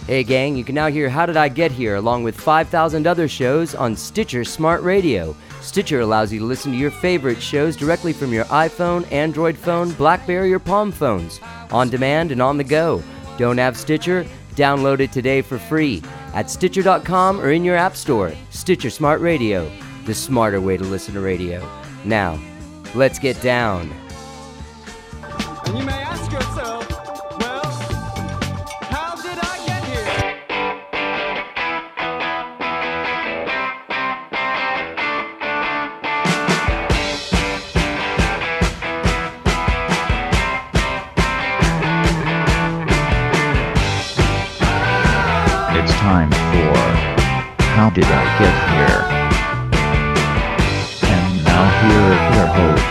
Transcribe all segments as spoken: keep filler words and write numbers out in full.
Hey gang, you can now hear How Did I Get Here along with five thousand other shows on Stitcher Smart Radio. Stitcher allows you to listen to your favorite shows directly from your iPhone, Android phone, BlackBerry, or Palm phones, on demand and on the go. Don't have Stitcher? Download it today for free at Stitcher dot com or in your app store. Stitcher Smart Radio, the smarter way to listen to radio. Now, let's get down. And you may ask yourself, well, how did I get here? It's time for How Did I Get Here? And now here is your host,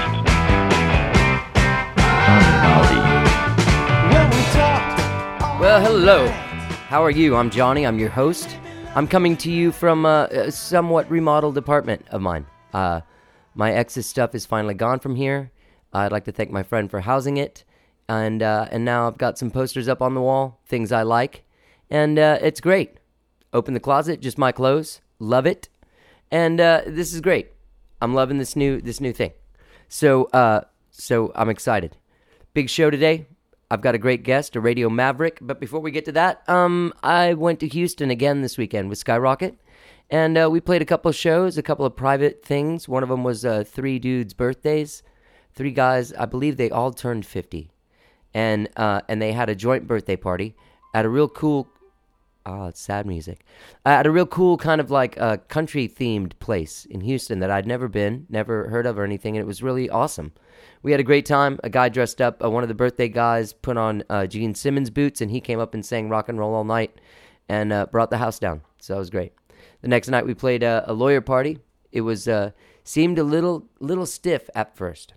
Well, hello. How are you? I'm Johnny. I'm your host. I'm coming to you from uh, a somewhat remodeled apartment of mine. Uh, my ex's stuff is finally gone from here. I'd like to thank my friend for housing it. And uh, and now I've got some posters up on the wall, things I like. And uh, it's great. Open the closet, just my clothes. Love it. And uh, this is great. I'm loving this new this new thing. So uh, so I'm excited. Big show today. I've got a great guest, a radio maverick. But before we get to that, um, I went to Houston again this weekend with Skyrocket. And uh, we played a couple of shows, a couple of private things. One of them was uh, three dudes' birthdays. Three guys, I believe they all turned fifty. And uh, and they had a joint birthday party at a real cool, oh, it's sad music, uh, at a real cool kind of like uh, country-themed place in Houston that I'd never been, never heard of or anything. And it was really awesome. We had a great time. A guy dressed up, uh, one of the birthday guys put on uh, Gene Simmons boots, and he came up and sang rock and roll all night and uh, brought the house down. So it was great. The next night we played uh, a lawyer party. It was uh, seemed a little little stiff at first,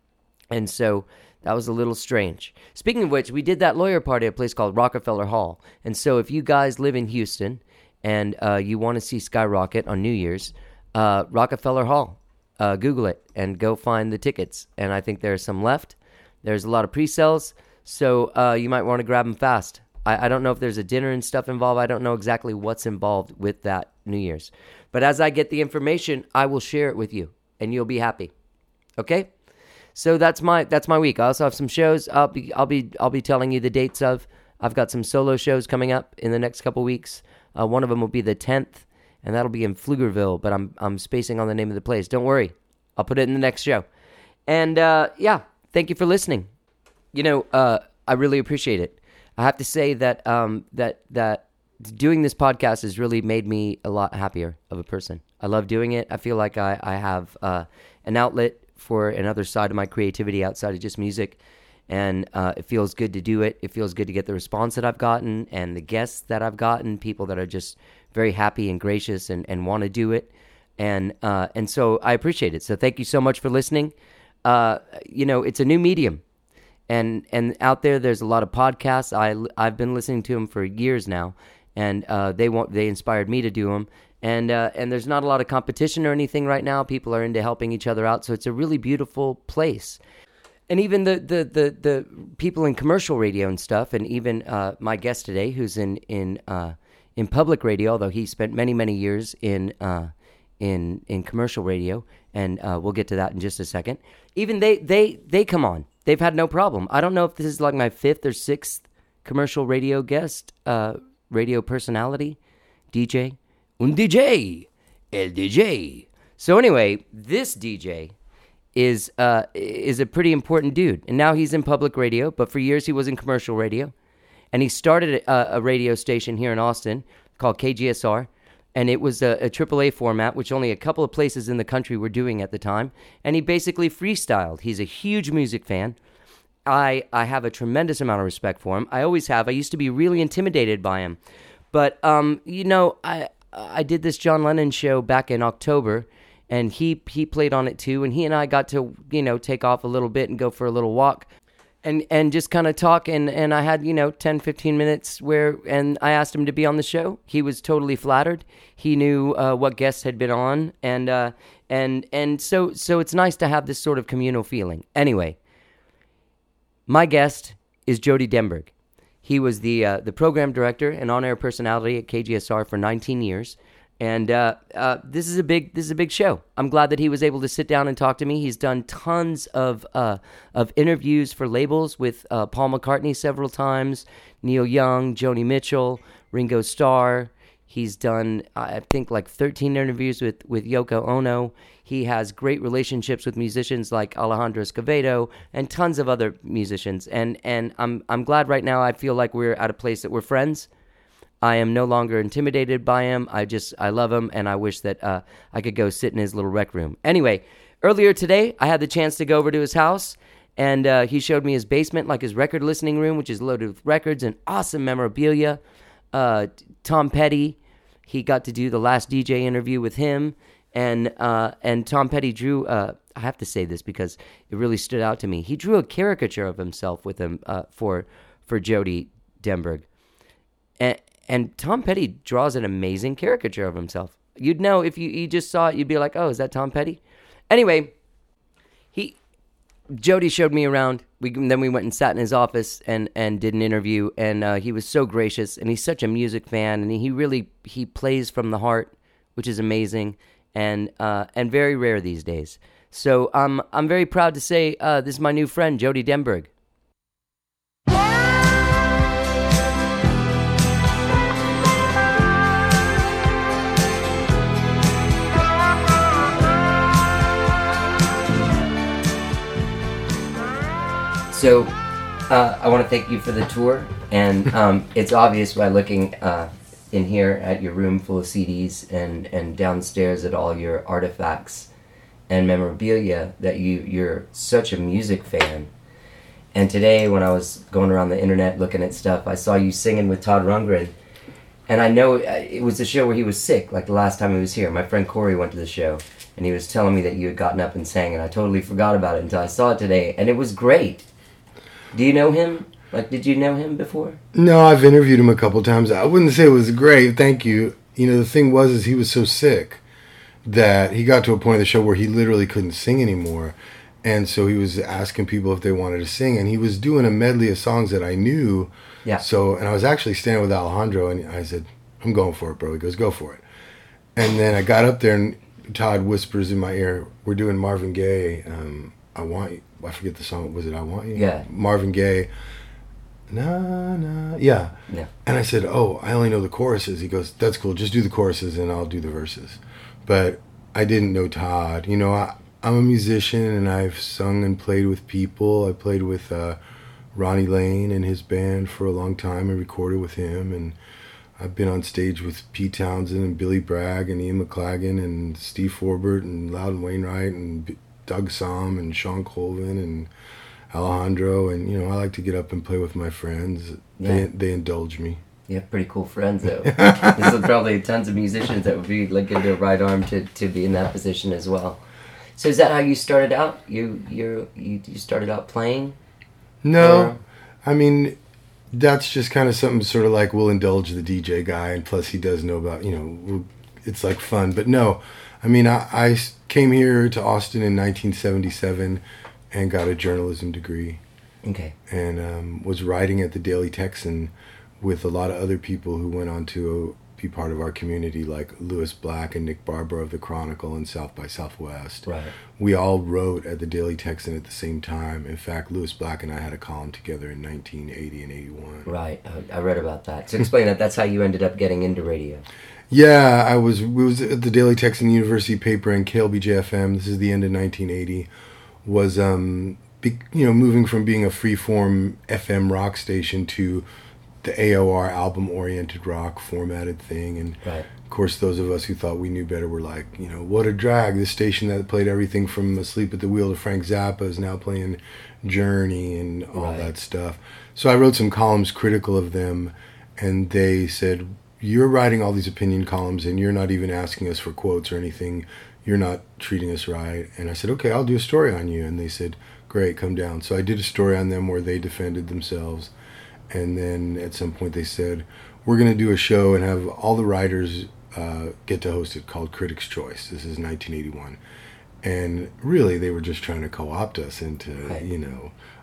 and so that was a little strange. Speaking of which, we did that lawyer party at a place called Rockefeller Hall. And so if you guys live in Houston and uh, you want to see Skyrocket on New Year's, uh, Rockefeller Hall. Uh, Google it and go find the tickets. And I think there's some left. There's a lot of pre-sales, so uh, you might want to grab them fast. I, I don't know if there's a dinner and stuff involved. I don't know exactly what's involved with that New Year's. But as I get the information, I will share it with you, and you'll be happy. Okay? So that's my that's my week. I also have some shows. I'll be I'll be I'll be telling you the dates of. I've got some solo shows coming up in the next couple weeks. Uh, one of them will be the tenth. And that'll be in Pflugerville, but I'm I'm spacing on the name of the place. Don't worry. I'll put it in the next show. And, uh, yeah, thank you for listening. You know, uh, I really appreciate it. I have to say that um, that that doing this podcast has really made me a lot happier of a person. I love doing it. I feel like I, I have uh, an outlet for another side of my creativity outside of just music. And uh, it feels good to do it. It feels good to get the response that I've gotten and the guests that I've gotten, people that are just very happy and gracious and, and want to do it. And uh, and so I appreciate it. So thank you so much for listening. Uh, you know, it's a new medium. And and out there, there's a lot of podcasts. I, I've been listening to them for years now. And uh, they want, they inspired me to do them. And, uh, and there's not a lot of competition or anything right now. People are into helping each other out. So it's a really beautiful place. And even the, the, the, the people in commercial radio and stuff, and even uh, my guest today, who's in in uh, in public radio, although he spent many many years in uh, in in commercial radio, and uh, we'll get to that in just a second. Even they they they come on, they've had no problem. I don't know if this is like my fifth or sixth commercial radio guest, uh, radio personality, D J, un D J, el D J. So anyway, this D J is uh is a pretty important dude, and now he's in public radio, but for years he was in commercial radio, and he started a, a radio station here in Austin called K G S R, and it was a, a triple A format, which only a couple of places in the country were doing at the time, and he basically freestyled. He's a huge music fan. I I have a tremendous amount of respect for him. I always have. I used to be really intimidated by him, but um you know I I did this John Lennon show back in October. And he he played on it too, and he and I got to, you know, take off a little bit and go for a little walk and and just kind of talk, and, and I had, you know, ten, fifteen minutes where, and I asked him to be on the show. He was totally flattered. He knew uh, what guests had been on, and uh, and and so so it's nice to have this sort of communal feeling. Anyway, my guest is Jody Denberg. He was the uh, the program director and on-air personality at K G S R for nineteen years. And uh, uh, this is a big this is a big show. I'm glad that he was able to sit down and talk to me. He's done tons of uh, of interviews for labels with uh, Paul McCartney several times, Neil Young, Joni Mitchell, Ringo Starr. He's done, I think, like thirteen interviews with, with Yoko Ono. He has great relationships with musicians like Alejandro Escovedo and tons of other musicians. And and I'm I'm glad right now I feel like we're at a place that we're friends. I am no longer intimidated by him. I just, I love him, and I wish that uh, I could go sit in his little rec room. Anyway, earlier today, I had the chance to go over to his house, and uh, he showed me his basement, like his record listening room, which is loaded with records and awesome memorabilia. Uh, Tom Petty, he got to do the last D J interview with him, and uh, and Tom Petty drew, uh, I have to say this because it really stood out to me, he drew a caricature of himself with him uh, for, for Jody Denberg. And And Tom Petty draws an amazing caricature of himself. You'd know if you, you just saw it, you'd be like, oh, is that Tom Petty? Anyway, he Jody showed me around. We Then we went and sat in his office and, and did an interview, and uh, he was so gracious, and he's such a music fan, and he really, he plays from the heart, which is amazing, and uh, and very rare these days. So um, I'm very proud to say uh, this is my new friend, Jody Denberg. So, uh, I want to thank you for the tour, and um, it's obvious by looking uh, in here at your room full of C Ds and, and downstairs at all your artifacts and memorabilia that you, you're such a music fan. And today, when I was going around the internet looking at stuff, I saw you singing with Todd Rundgren, and I know it was a show where he was sick, like the last time he was here. My friend Corey went to the show, and he was telling me that you had gotten up and sang, and I totally forgot about it until I saw it today, and it was great. Do you know him? Like, did you know him before? No, I've interviewed him a couple times. I wouldn't say it was great, thank you. You know, the thing was is he was so sick that he got to a point of the show where he literally couldn't sing anymore. And so he was asking people if they wanted to sing. And he was doing a medley of songs that I knew. Yeah. So, and I was actually standing with Alejandro, and I said, I'm going for it, bro. He goes, go for it. And then I got up there, and Todd whispers in my ear, we're doing Marvin Gaye, um, I Want You. I forget the song. Was it I Want You? Yeah. Marvin Gaye. Na, na. Yeah. Yeah. And I said, oh, I only know the choruses. He goes, that's cool. Just do the choruses and I'll do the verses. But I didn't know Todd. You know, I, I'm a musician and I've sung and played with people. I played with uh, Ronnie Lane and his band for a long time and recorded with him. And I've been on stage with Pete Townsend and Billy Bragg and Ian McLagan and Steve Forbert and Loudon Wainwright and B- Doug Somm and Sean Colvin and Alejandro, and you know, I like to get up and play with my friends. Yeah. They they indulge me. You have pretty cool friends, though. There's probably tons of musicians that would be looking to right arm to, to be in that position as well. So is that how you started out? You you you, you started out playing? No, or? I mean, that's just kind of something sort of like we'll indulge the D J guy, and plus he does know about, you know, we'll, it's like fun. But no, I mean, I, I came here to Austin in nineteen seventy-seven and got a journalism degree. Okay. And um, was writing at the Daily Texan with a lot of other people who went on to be part of our community, like Lewis Black and Nick Barber of the Chronicle and South by Southwest. Right. We all wrote at the Daily Texan at the same time. In fact, Lewis Black and I had a column together in nineteen eighty and eighty-one. Right. I, I read about that. So explain that. That's how you ended up getting into radio. Yeah, I was we was at the Daily Texan University paper and K L B J F M. This is the end of nineteen eighty. Was um be, you know, moving from being a free-form F M rock station to the A O R album-oriented rock formatted thing. And right. of course, those of us who thought we knew better were like, you know, what a drag. This station that played everything from Asleep at the Wheel to Frank Zappa is now playing Journey and all right. that stuff. So I wrote some columns critical of them, and they said, you're writing all these opinion columns and you're not even asking us for quotes or anything. You're not treating us right. And I said, okay, I'll do a story on you. And they said, great, come down. So I did a story on them where they defended themselves. And then at some point they said, we're going to do a show and have all the writers uh, get to host it, called Critics' Choice. This is nineteen eighty-one. And really, they were just trying to co-opt us into, right. you know,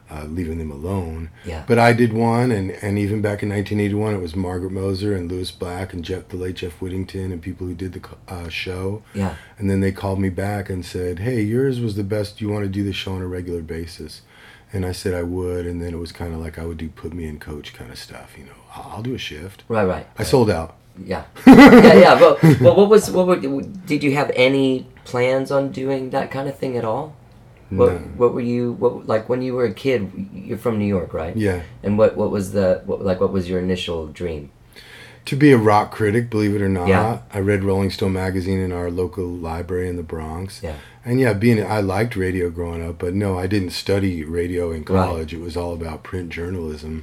uh, leaving them alone. Yeah. But I did one, and, and even back in nineteen eighty-one, it was Margaret Moser and Louis Black and Jeff, the late Jeff Whittington, and people who did the uh, show. Yeah. And then they called me back and said, hey, yours was the best. Do you want to do the show on a regular basis? And I said I would, and then it was kind of like I would do put me in coach kind of stuff. You know, I'll, I'll do a shift. Right, right. I sold out. Yeah, yeah, yeah. But, well, what was what were, did you have any plans on doing that kind of thing at all? What No. what were you what like when you were a kid? You're from New York, right? Yeah. And what what was the what, like what was your initial dream? To be a rock critic, believe it or not. Yeah. I read Rolling Stone magazine in our local library in the Bronx. Yeah. And yeah, being I liked radio growing up, but no, I didn't study radio in college. It was all about print journalism.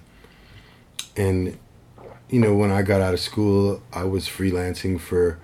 And you know, when I got out of school, I was freelancing for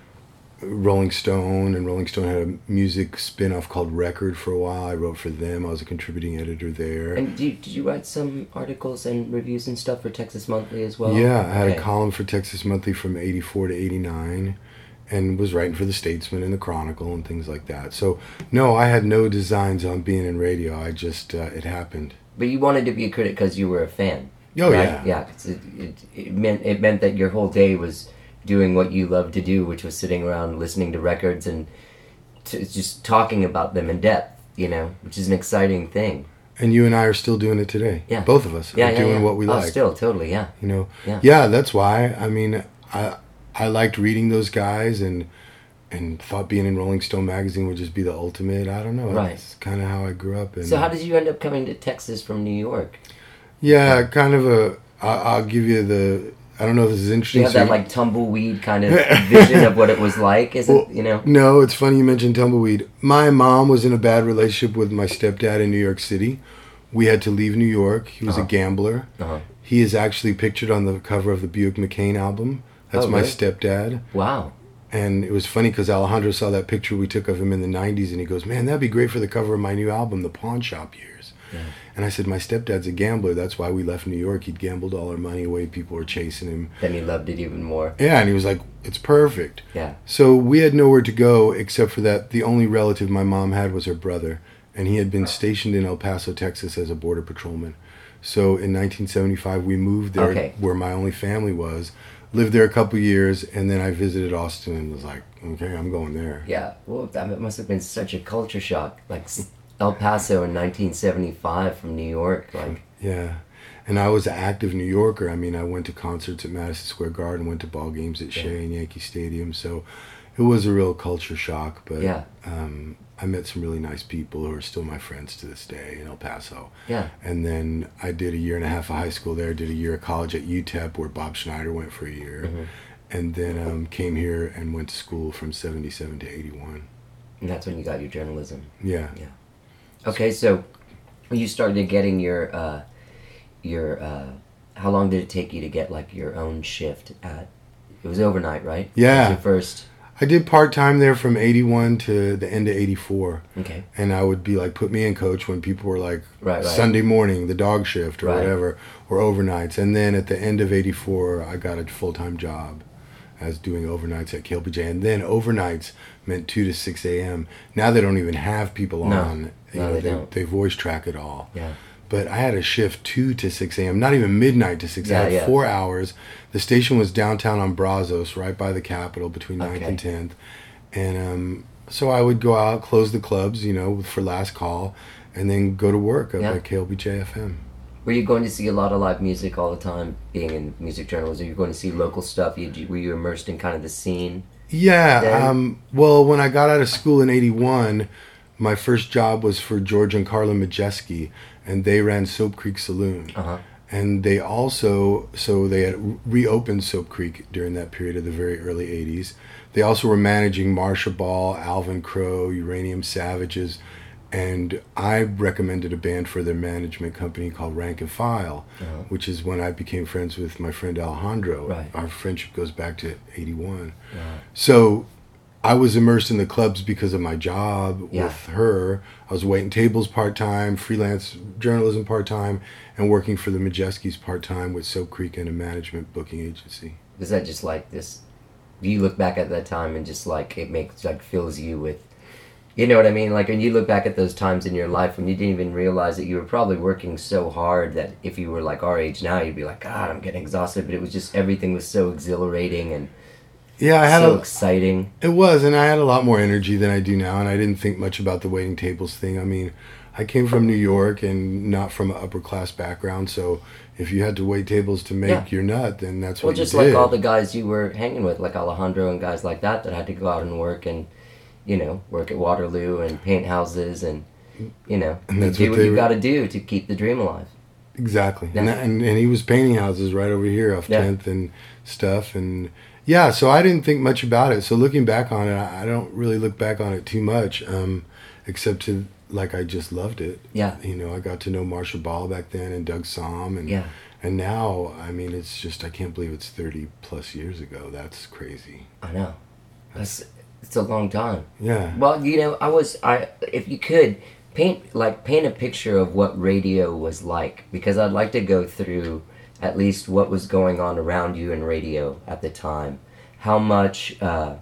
Rolling Stone, and Rolling Stone had a music spin-off called Record for a while. I wrote for them. I was a contributing editor there. And did you, did you write some articles and reviews and stuff for Texas Monthly as well? Yeah, I had Okay. a column for Texas Monthly from eighty-four to eighty-nine, and was writing for the Statesman and the Chronicle and things like that. So, no, I had no designs on being in radio. I just, uh, it happened. But you wanted to be a critic because you were a fan. Oh, right? yeah. Yeah. 'Cause it, it, it meant it meant that your whole day was doing what you loved to do, which was sitting around listening to records and to, just talking about them in depth. You know, which is an exciting thing. And you and I are still doing it today. Yeah. Both of us Yeah, are yeah, doing yeah. what we oh, like. Still, totally, yeah. You know? Yeah. Yeah, that's why. I mean, I I liked reading those guys and and thought being in Rolling Stone magazine would just be the ultimate. I don't know. Right. It's kind of how I grew up. And, So how did you end up coming to Texas from New York? Yeah, kind of a. I, I'll give you the. I don't know if this is Do interesting. you have so that like tumbleweed kind of vision of what it was like? Is Well, it, you know? No, it's funny you mentioned tumbleweed. My mom was in a bad relationship with my stepdad in New York City. We had to leave New York. He was Uh-huh. a gambler. Uh-huh. He is actually pictured on the cover of the Buick McCain album. That's Oh, my really? stepdad. Wow. And it was funny because Alejandro saw that picture we took of him in the nineties, and he goes, man, that'd be great for the cover of my new album, The Pawn Shop Years. Yeah. And I said, my stepdad's a gambler. That's why we left New York. He'd gambled all our money away. People were chasing him. Then you loved it even more. Yeah, and he was like, it's perfect. Yeah. So we had nowhere to go except for that the only relative my mom had was her brother, and he had been stationed in El Paso, Texas as a border patrolman. So in nineteen seventy-five, we moved there Okay. where my only family was, lived there a couple years, and then I visited Austin and was like, okay, I'm going there. Yeah. Well, that must have been such a culture shock. Like s- El Paso in nineteen seventy-five from New York. Like, Yeah. And I was an active New Yorker. I mean, I went to concerts at Madison Square Garden, went to ball games at Shea and Yankee Stadium. So it was a real culture shock. But Yeah. um, I met some really nice people who are still my friends to this day in El Paso. yeah. And then I did a year and a half of high school there, did a year of college at U T E P where Bob Schneider went for a year. Mm-hmm. And then um, came here and went to school from seventy-seven to eighty-one. And that's when you got your journalism. Yeah. Yeah. Okay, so you started getting your, uh, your, uh, how long did it take you to get like your own shift at, it was overnight, right? Yeah. That was your first, I did part-time there from eighty-one to the end of eighty-four. okay. And I would be like, put me in coach when people were like, Right, right. Sunday morning, the dog shift or Right. whatever, or overnights. And then at the end of eighty-four, I got a full-time job as doing overnights at K L B J. And then overnights meant two to six a.m. Now they don't even have people No. on. You No, know, they they, don't. they voice track it all. Yeah. But I had a shift two to six a.m., not even midnight to six. Yeah, I had yeah. four hours. The station was downtown on Brazos, right by the Capitol, between ninth Okay. and tenth. And um, so I would go out, close the clubs, you know, for last call, and then go to work up Yeah. at K L B J F M. Were you going to see a lot of live music all the time, being in music journalism? Were you going to see local stuff? You, were you immersed in kind of the scene? Yeah. Then- Um, well, when I got out of school in eighty-one, my first job was for George and Carla Majeski, and they ran Soap Creek Saloon. Uh-huh. And they also, so they had reopened Soap Creek during that period of the very early eighties. They also were managing Marsha Ball, Alvin Crow, Uranium Savages, and I recommended a band for their management company called Rank and File, Uh-huh. which is when I became friends with my friend Alejandro. Right. Our friendship goes back to eighty-one. Right. So I was immersed in the clubs because of my job Yeah. with her. I was waiting tables part-time, freelance journalism part-time, and working for the Majeskis part-time with Soap Creek and a management booking agency. Was that just like this? You look back at that time and just like it makes like fills you with You know what I mean? Like when you look back at those times in your life when you didn't even realize that you were probably working so hard that if you were like our age now, you'd be like, God, I'm getting exhausted. But it was just everything was so exhilarating and Yeah, I had so a, exciting. it was, and I had a lot more energy than I do now, and I didn't think much about the waiting tables thing. I mean, I came from New York and not from an upper class background, so if you had to wait tables to make Yeah. your nut, then that's Well, what just you did. like all the guys you were hanging with, like Alejandro and guys like that, that had to go out and work and, you know, work at Waterloo and paint houses and, you know, And that's do what what, they you were- got to do to keep the dream alive. Exactly. Yeah. And, that, and and he was painting houses right over here off Yeah. tenth and stuff. And yeah, so I didn't think much about it. So looking back on it, I I don't really look back on it too much, um, except to, like, I just loved it. Yeah. You know, I got to know Marshall Ball back then and Doug Somm. And, Yeah. and now, I mean, it's just, I can't believe it's thirty plus years ago. That's crazy. I know. That's, it's a long time. Yeah. Well, you know, I was I if you could paint like paint a picture of what radio was like because I'd like to go through at least what was going on around you in radio at the time. How much uh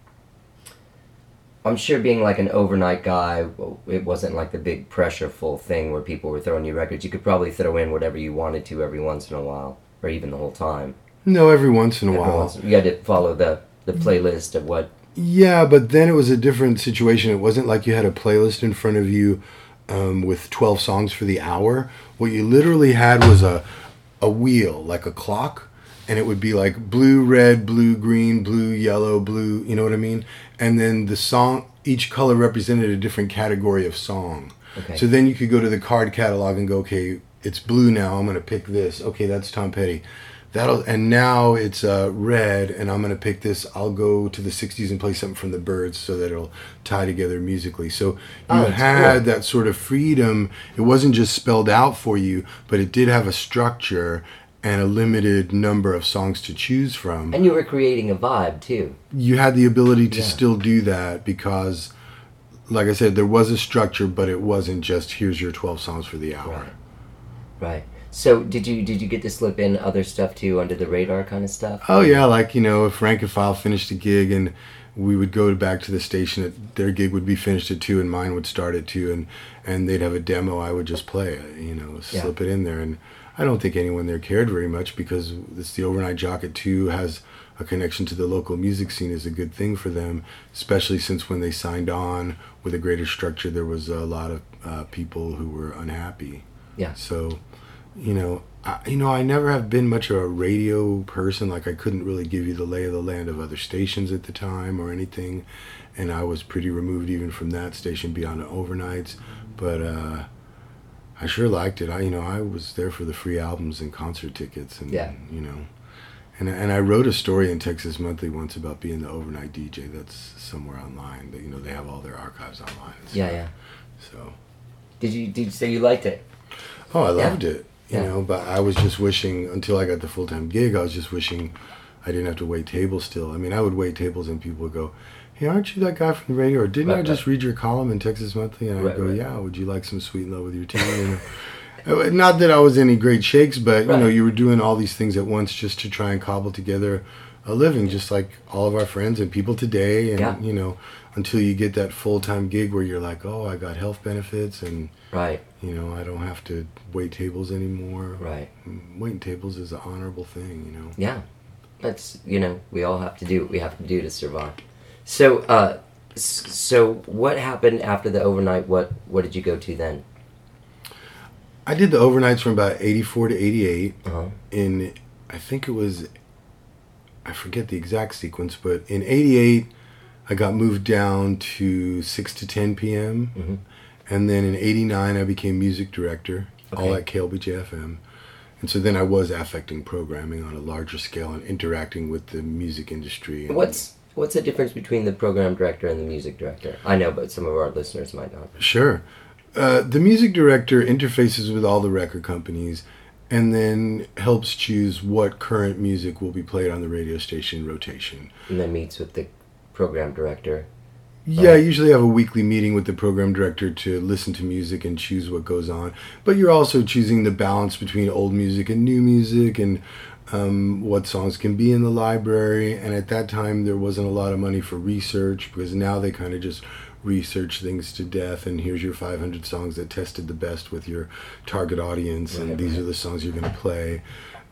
I'm sure being like an overnight guy, it wasn't like the big pressureful thing where people were throwing you records. You could probably throw in whatever you wanted to every once in a while, or even the whole time. No, every once in a Every while. once- you had to follow the, the playlist of what. Yeah, but then it was a different situation. It wasn't like you had a playlist in front of you um, with twelve songs for the hour. What you literally had was a a wheel, like a clock, and it would be like blue, red, blue, green, blue, yellow, blue, you know what I mean? And then the song, each color represented a different category of song. Okay. So then you could go to the card catalog and go, okay, it's blue now, I'm going to pick this. Okay, that's Tom Petty. That'll and now it's uh, red, and I'm gonna pick this. I'll go to the sixties and play something from the Byrds so that it'll tie together musically. So you Oh, that's had cool. that sort of freedom. It wasn't just spelled out for you, but it did have a structure and a limited number of songs to choose from. And you were creating a vibe too. You had the ability to Yeah. still do that because, like I said, there was a structure, but it wasn't just here's your twelve songs for the hour. Right. Right. So did you did you get to slip in other stuff too under the radar kind of stuff? Oh yeah, like, you know, if Rank and File finished a gig and we would go back to the station, at, their gig would be finished at two and mine would start at two, and and they'd have a demo, I would just play it, you know, slip it in there. And I don't think anyone there cared very much because it's the overnight jock at two has a connection to the local music scene is a good thing for them, especially since when they signed on with a greater structure, there was a lot of uh, people who were unhappy. Yeah. So, you know, I, you know, I never have been much of a radio person. Like, I couldn't really give you the lay of the land of other stations at the time or anything, and I was pretty removed even from that station beyond the overnights. But uh, I sure liked it. I, you know, I was there for the free albums and concert tickets, and Yeah. you know, and and I wrote a story in Texas Monthly once about being the overnight D J. That's somewhere online. But you know, they have all their archives online. and Yeah, stuff. yeah. So. Did you did you say you liked it? Oh, I Yeah. loved it. You Yeah. know, but I was just wishing, until I got the full-time gig, I was just wishing I didn't have to wait tables still. I mean, I would wait tables and people would go, hey, aren't you that guy from the radio? Or didn't Right, I just right. read your column in Texas Monthly? And I'd Right, go, right. yeah, would you like some sweet love with your tea? You know? Not that I was any great shakes, but, you know, Right. you were doing all these things at once just to try and cobble together a living, just like all of our friends and people today. And, Yeah. you know, until you get that full-time gig where you're like, oh, I got health benefits and, Right. you know, I don't have to wait tables anymore. Right. Waiting tables is an honorable thing, you know. Yeah. That's, you know, we all have to do what we have to do to survive. So, uh, s- so what happened after the overnight? What, what did you go to then? I did the overnights from about eighty-four to eighty-eight. Uh-huh. In, I think it was, I forget the exact sequence, but in eighty-eight, I got moved down to six to ten p.m. Mhm. And then in eighty-nine, I became music director, all Okay. at K L B J F M. And so then I was affecting programming on a larger scale and interacting with the music industry. And What's what's the difference between the program director and the music director? I know, but some of our listeners might not. Sure. Uh, the music director interfaces with all the record companies and then helps choose what current music will be played on the radio station rotation. And then meets with the program director. Yeah, I Right. usually have a weekly meeting with the program director to listen to music and choose what goes on. But you're also choosing the balance between old music and new music and um, what songs can be in the library. And at that time, there wasn't a lot of money for research because now they kind of just research things to death, and here's your five hundred songs that tested the best with your target audience, and Right, these right. are the songs you're going to play.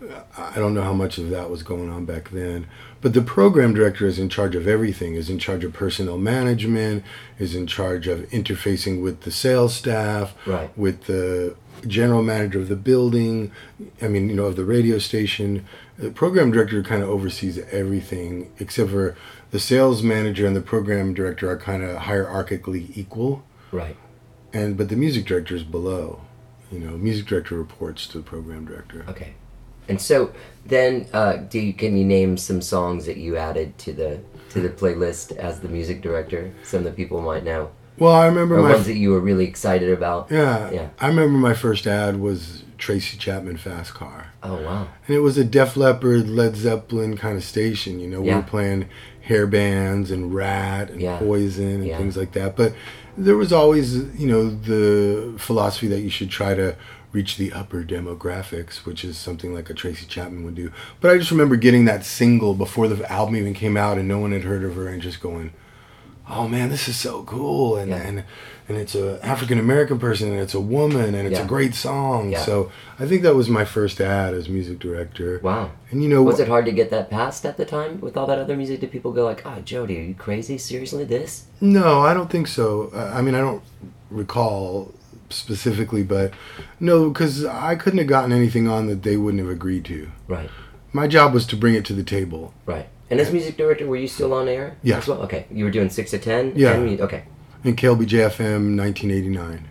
I don't know how much of that was going on back then, but the program director is in charge of everything, is in charge of personnel management, is in charge of interfacing with the sales staff, Right. with the general manager of the building, I mean, you know, of the radio station. The program director kind of oversees everything, except for the sales manager and the program director are kind of hierarchically equal, Right. and but the music director is below. You know, music director reports to the program director. Okay. And so then, uh, do you, can you name some songs that you added to the to the playlist as the music director? Some that people might know, Well, I remember or my ones that you were really excited about. yeah, Yeah. I remember my first ad was Tracy Chapman Fast Car. Oh wow. And it was a Def Leppard, Led Zeppelin kind of station, you know. We Yeah. were playing hair bands and Rat and Yeah. Poison and Yeah. things like that. But there was always, you know, the philosophy that you should try to reach the upper demographics, which is something like a Tracy Chapman would do. But I just remember getting that single before the album even came out and no one had heard of her, and just going, oh man, this is so cool. And Yeah. and, and it's a African American person, and it's a woman, and it's Yeah. a great song. Yeah. So I think that was my first ad as music director. Wow. And you know, Was it hard to get that passed at the time with all that other music? Did people go like, "Oh, Jody, are you crazy? Seriously, this?" no, I don't think so. Uh, I mean, I don't recall specifically, but no, because I couldn't have gotten anything on that they wouldn't have agreed to. Right. My job was to bring it to the table. Right. And as music director, were you still on air? Yeah. As well. Okay. You were doing six to ten. Yeah. And mu- okay. In K L B J F M, nineteen eighty-nine.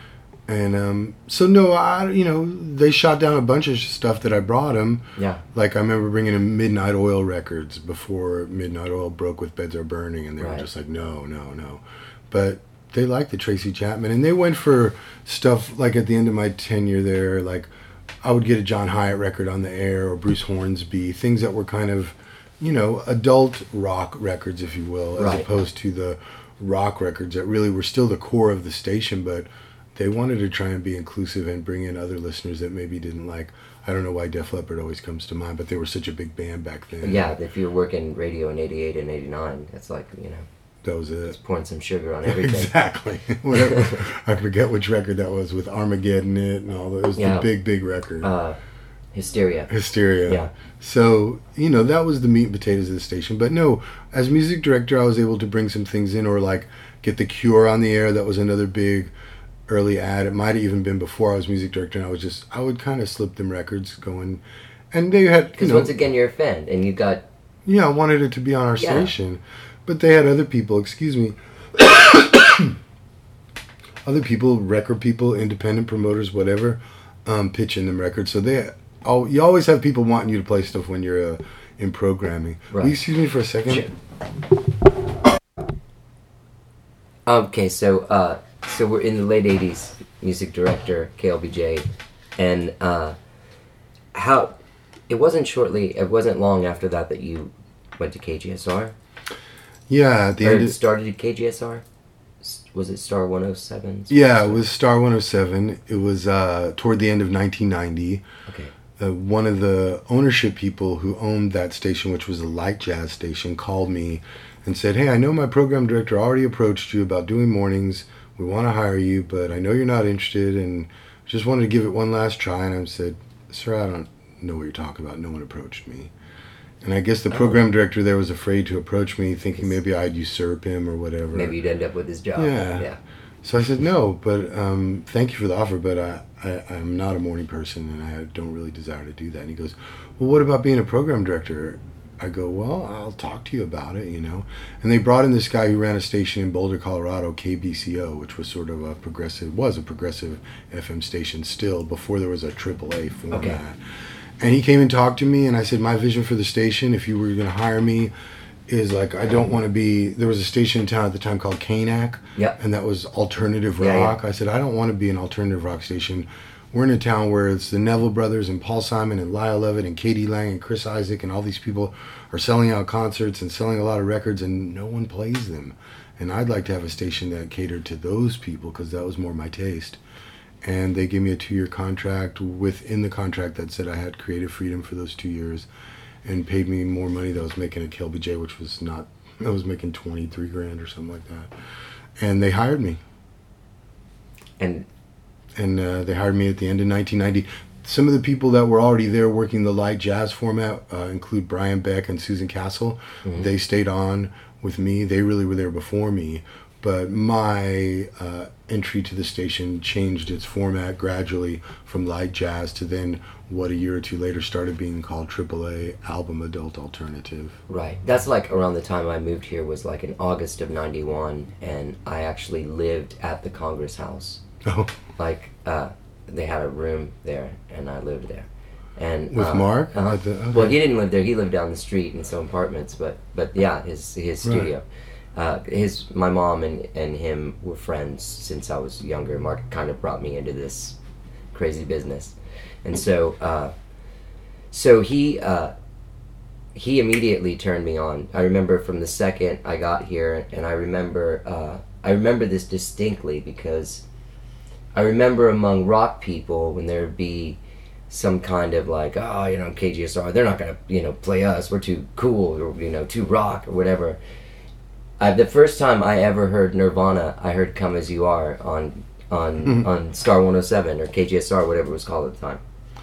And um, so no, I you know they shot down a bunch of stuff that I brought them. Yeah. Like I remember bringing in Midnight Oil records before Midnight Oil broke with Beds Are Burning, and they Right. were just like, no, no, no. But they liked the Tracy Chapman, and they went for stuff like at the end of my tenure there, like I would get a John Hyatt record on the air, or Bruce Hornsby, things that were kind of, you know, adult rock records, if you will, as Right. opposed to the rock records that really were still the core of the station, but they wanted to try and be inclusive and bring in other listeners that maybe didn't like. I don't know why Def Leppard always comes to mind, but they were such a big band back then. Yeah. If you were working radio in eighty-eight and eighty-nine, that's like, you know, That was it. pouring some sugar on everything. Exactly. Whatever. I forget which record that was with Armageddon in it and all that. It was Yeah. the big, big record. Uh, Hysteria. Hysteria. Yeah. So, you know, that was the meat and potatoes of the station. But no, as music director, I was able to bring some things in, or like get The Cure on the air. That was another big early ad. It might have even been before I was music director, and I was just, I would kind of slip them records going. And they had, you Because know, once again, you're a fan, and you got yeah, I wanted it to be on our Yeah. station. But they had other people, excuse me, other people, record people, independent promoters, whatever, um, pitching them records. So they, oh, you always have people wanting you to play stuff when you're uh, in programming. Right. Will you excuse me for a second? Sure. Okay, so uh, so we're in the late eighties, music director, K L B J, and uh, how it wasn't shortly, it wasn't long after that that you went to K G S R, Yeah, at the or end. Of, started at K G S R. S- Was it Star one oh seven? yeah, it was Star one oh seven. It was uh, toward the end of nineteen ninety. Okay. Uh, one of the ownership people who owned that station, which was a light jazz station, called me and said, hey, I know my program director already approached you about doing mornings. We want to hire you, but I know you're not interested, and just wanted to give it one last try. And I said, sir, I don't know what you're talking about. No one approached me. And I guess the program director there was afraid to approach me, thinking maybe I'd usurp him or whatever. Maybe you'd end up with his job. Yeah. Yeah. So I said, no, but um, thank you for the offer, but I, I, I'm not a morning person, and I don't really desire to do that. And he goes, well, what about being a program director? I go, well, I'll talk to you about it, you know. And they brought in this guy who ran a station in Boulder, Colorado, K B C O, which was sort of a progressive, was a progressive F M station still, before there was a triple A format. Okay. And he came and talked to me, and I said, my vision for the station, if you were going to hire me, is like, I don't want to be, there was a station in town at the time called K N A C, Yeah. and that was alternative Yeah, yeah. rock. I said, I don't want to be an alternative rock station. We're in a town where it's the Neville Brothers and Paul Simon and Lyle Lovett and Katie Lang and Chris Isaac, and all these people are selling out concerts and selling a lot of records, and no one plays them. And I'd like to have a station that catered to those people, because that was more my taste. And they gave me a two-year contract within the contract that said I had creative freedom for those two years, and paid me more money than I was making at K L B J, which was not, I was making twenty-three grand or something like that. and they hired me. And And uh, they hired me at the end of nineteen ninety. Some of the people that were already there working the light jazz format uh, include Brian Beck and Susan Castle. Mhm. They stayed on with me. They really were there before me. But my uh, entry to the station changed its format gradually from light jazz to then what a year or two later started being called triple A Album Adult Alternative. right, that's like around the time I moved here was like in August of ninety-one, and I actually lived at the Congress House. Oh, Like uh, they had a room there, and I lived there. And with uh, Mark? uh-huh. At the- okay. Well, he didn't live there. He lived down the street in some apartments, but but yeah, his his Right. studio. Uh, his my mom and, and him were friends since I was younger. Mark kind of brought me into this crazy business, and so uh, so he uh, he immediately turned me on. I remember from the second I got here, and I remember uh, I remember this distinctly because I remember among rock people when there'd be some kind of like, oh, you know, K G S R, they're not gonna, you know, play us. We're too cool, or you know, too rock, or whatever. I, the first time I ever heard Nirvana, I heard "Come As You Are" on on Mhm. on Star one oh seven or K G S R, whatever it was called at the time.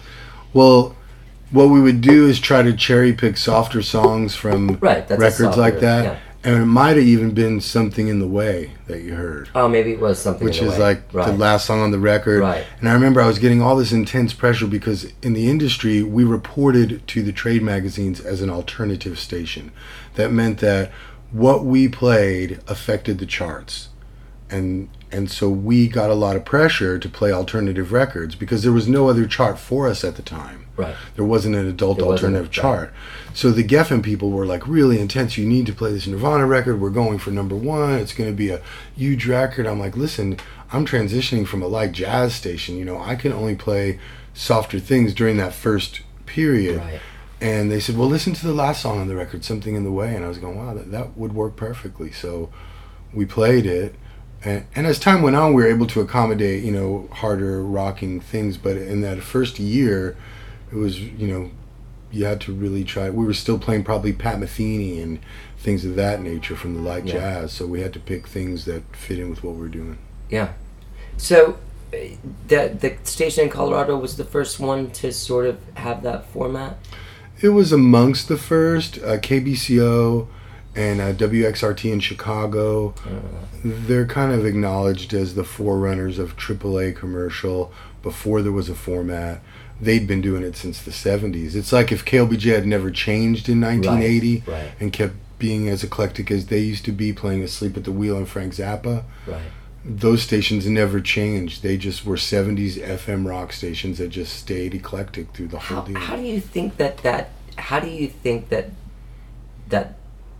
Well, what we would do is try to cherry pick softer songs from Right, that's a records like softer- that. yeah. And it might have even been Something in the Way that you heard. Oh, maybe it was something. Which in the is way. like right. the last song on the record. Right. And I remember I was getting all this intense pressure because in the industry, we reported to the trade magazines as an alternative station. That meant that what we played affected the charts. And and so we got a lot of pressure to play alternative records because there was no other chart for us at the time. Right. There wasn't an adult There wasn't alternative a- chart. So the Geffen people were like really intense. You need to play this Nirvana record. We're going for number one. It's going to be a huge record. I'm like, listen, I'm transitioning from a light jazz station. You know, I can only play softer things during that first period. Right. And they said, well, listen to the last song on the record, Something in the Way. And I was going, wow, that, that would work perfectly. So we played it. And, and as time went on, we were able to accommodate, you know, harder rocking things. But in that first year, it was, you know, you had to really try. We were still playing probably Pat Metheny and things of that nature from the light Yeah. jazz. So we had to pick things that fit in with what we were doing. Yeah. So uh, that the station in Colorado was the first one to sort of have that format. It was amongst the first. Uh, K B C O and uh, W X R T in Chicago. They're kind of acknowledged as the forerunners of triple A commercial before there was a format. They'd been doing it since the seventies. It's like if K L B J had never changed in nineteen eighty Right, right. and kept being as eclectic as they used to be, playing Asleep at the Wheel and Frank Zappa. Right. Those stations never changed. They just were seventies F M rock stations that just stayed eclectic through the whole How, deal. how do you think that that how do you think that that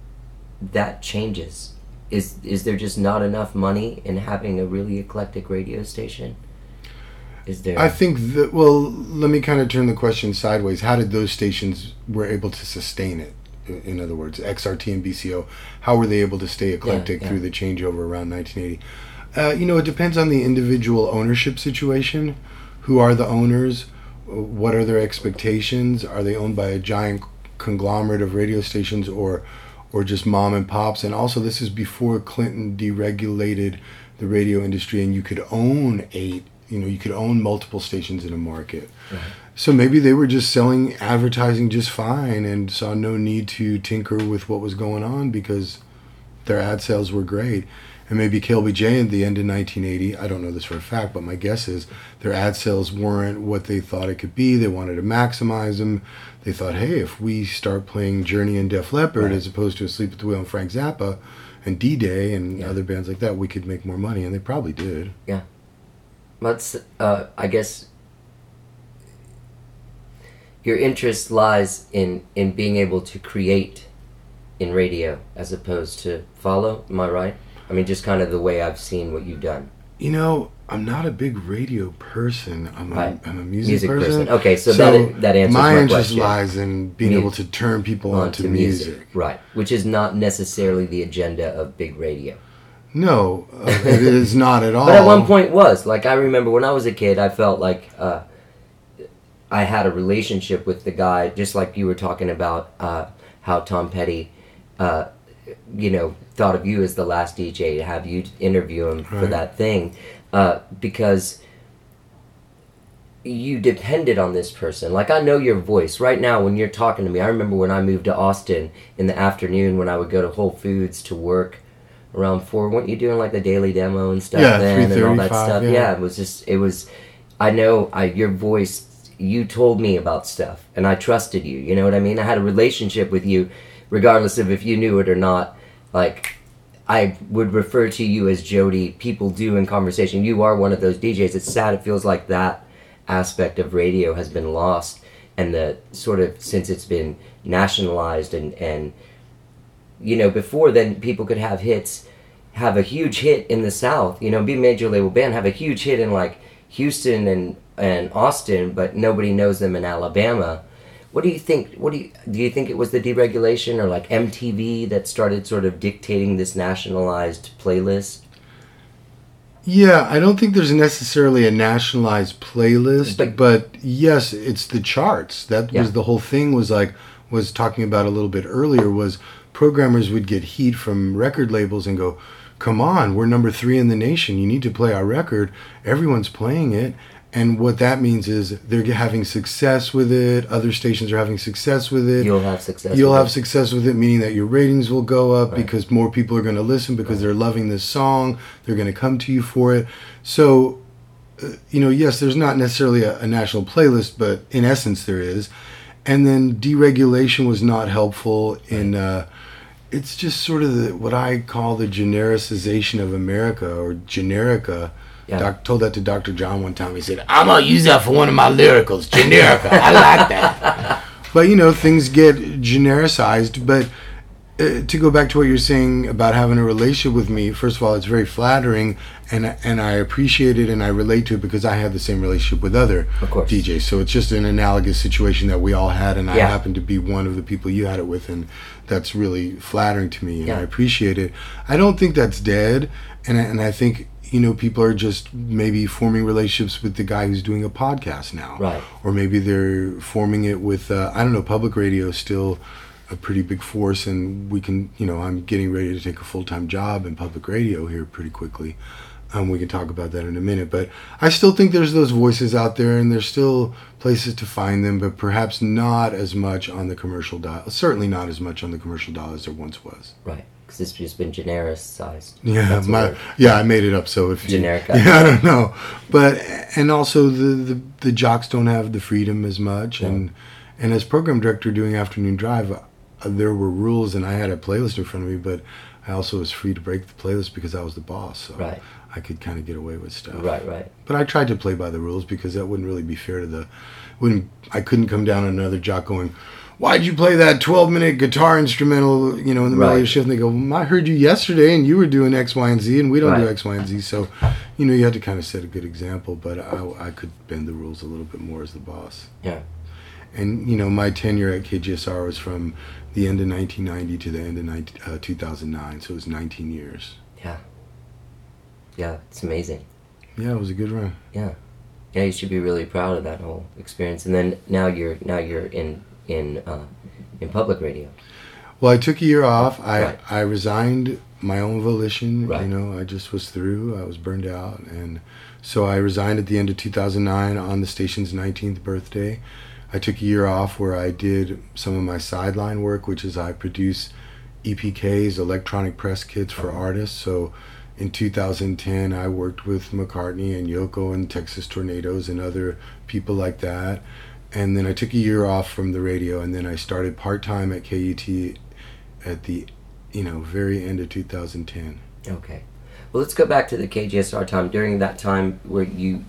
that changes? Is is there just not enough money in having a really eclectic radio station? Is there I think that, well, let me kind of turn the question sideways. How did those stations were able to sustain it? In in other words, X R T and B C O, how were they able to stay eclectic yeah. through the changeover around nineteen eighty? Uh, you know, it depends on the individual ownership situation. Who are the owners? What are their expectations? Are they owned by a giant conglomerate of radio stations or or just mom and pops? And also, this is before Clinton deregulated the radio industry and you could own eight, you know, you could own multiple stations in a market. Right. So maybe they were just selling advertising just fine and saw no need to tinker with what was going on because their ad sales were great. And maybe K L B J at the end of nineteen eighty, I don't know this for a fact, but my guess is their ad sales weren't what they thought it could be. They wanted to maximize them. They thought, hey, if we start playing Journey and Def Leppard Right. as opposed to Asleep at the Wheel and Frank Zappa and D-Day and Yeah. other bands like that, we could make more money. And they probably did. Yeah. Let's uh I guess your interest lies in in being able to create in radio as opposed to follow. Am I right? I mean, just kind of the way I've seen what you've done. You know, I'm not a big radio person. I'm a, Right. I'm a music, Music person. person. Okay, so that- that answers my my interest question. lies in being Mu- able to turn people onto, music. Right. Which is not necessarily the agenda of big radio. No, uh, it is not at all. But at one point was. Like, I remember when I was a kid, I felt like uh, I had a relationship with the guy, just like you were talking about uh, how Tom Petty uh, you know, thought of you as the last D J to have you interview him for Right. that thing, uh, because you depended on this person. Like, I know your voice right now when you're talking to me. I remember when I moved to Austin in the afternoon when I would go to Whole Foods to work around four. Weren't you doing like the daily demo and stuff Yeah, then and all that three thirty-five, stuff? yeah. Yeah, it was just, it was, I know I your voice, you told me about stuff and I trusted you. You know what I mean? I had a relationship with you regardless of if you knew it or not. Like, I would refer to you as Jody. People do in conversation. You are one of those D Js. It's sad. It feels like that aspect of radio has been lost, and the sort of, since it's been nationalized and and you know, before then people could have hits, have a huge hit in the South, you know, be a major label band, have a huge hit in like Houston and and Austin, but nobody knows them in Alabama. What do you think? What do you do? You think it was the deregulation or like M T V that started sort of dictating this nationalized playlist? Yeah, I don't think there's necessarily a nationalized playlist, But- but, yes, it's the charts. That Yeah. was the whole thing. Was like was talking about a little bit earlier. Was programmers would get heat from record labels and go, "Come on, we're number three in the nation. You need to play our record. Everyone's playing it." And what that means is they're having success with it. Other stations are having success with it. You'll have success. You'll with have it. success with it, meaning that your ratings will go up Right. because more people are going to listen because they're loving this song. They're going to come to you for it. So, uh, you know, yes, there's not necessarily a, a national playlist, but in essence there is. And then deregulation was not helpful in. Uh, it's just sort of the, what I call the genericization of America or Generica. Yeah. Doc, told that to Doctor John one time. He said, "I'm gonna use that for one of my lyricals, Generica." I like that. But you know, things get genericized. But uh, to go back to what you're saying about having a relationship with me, first of all, it's very flattering, and and I appreciate it, and I relate to it because I have the same relationship with other Of course. D Js. So it's just an analogous situation that we all had, and I Yeah. happen to be one of the people you had it with, and that's really flattering to me, and Yeah. I appreciate it. I don't think that's dead, and I, and I think. You know, people are just maybe forming relationships with the guy who's doing a podcast now. Right. Or maybe they're forming it with, uh, I don't know, public radio is still a pretty big force, and we can, you know, I'm getting ready to take a full-time job in public radio here pretty quickly. Um, we can talk about that in a minute. But I still think there's those voices out there, and there's still places to find them, but perhaps not as much on the commercial dial. Certainly not as much on the commercial dial as there once was. Right, because it's just been genericized. Yeah, That's my what yeah, I made it up. So if you, Generic. yeah, I don't know, but and also the, the the jocks don't have the freedom as much, and and as program director doing Afternoon Drive, uh, there were rules, and I had a playlist in front of me, but I also was free to break the playlist because I was the boss, so Right. I could kind of get away with stuff. Right, right. But I tried to play by the rules because that wouldn't really be fair to the. Wouldn't I couldn't come down on another jock going, "Why'd you play that twelve minute guitar instrumental, you know, in the middle of Right. your shift?" And they go, well, "I heard you yesterday and you were doing X, Y, and Z, and we don't do Right. X, Y, and Z." So, you know, you had to kind of set a good example, but I, I could bend the rules a little bit more as the boss. Yeah. And, you know, my tenure at K G S R was from the end of nineteen ninety to the end of nineteen, uh, two thousand nine, so it was nineteen years. Yeah. Yeah, it's amazing. Yeah, it was a good run. Yeah. Yeah, you should be really proud of that whole experience. And then now you're now you're in in uh, in public radio. Well, I took a year off. I, Right. I resigned my own volition. Right. You know, I just was through. I was burned out. And so I resigned at the end of two thousand nine on the station's nineteenth birthday. I took a year off where I did some of my sideline work, which is I produce E P Ks, electronic press kits for artists. So in two thousand ten, I worked with McCartney and Yoko and Texas Tornadoes and other people like that. And then I took a year off from the radio, and then I started part-time at K U T at the, you know, very end of two thousand ten. Okay. Well, let's go back to the K G S R time. During that time where you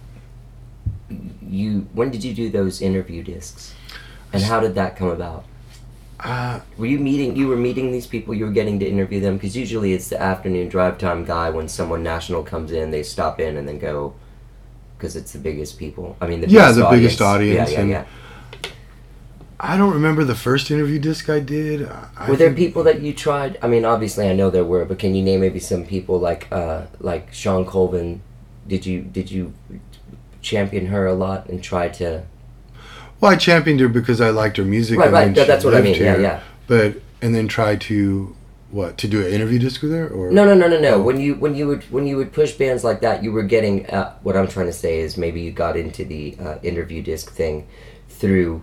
you when did you do those interview discs? And how did that come about? Uh, Were you meeting you were meeting these people, you were getting to interview them, because usually it's the afternoon drive time guy. When someone national comes in, they stop in and then go, because it's the biggest people. I mean, the Yeah, biggest the audience. biggest audience, Yeah, yeah, and yeah. I don't remember the first interview disc I did. I Were there think- people that you tried? I mean, obviously, I know there were, but can you name maybe some people like uh, like Sean Colvin? Did you did you champion her a lot and try to? Well, I championed her because I liked her music. Right, and right. then that- she That's what I lived mean. Yeah, here. yeah. But and then tried to What, to do an interview disc with her, or No, no, no, no, no. When you when you would when you would push bands like that, you were getting. Uh, what I'm trying to say is maybe you got into the uh, interview disc thing through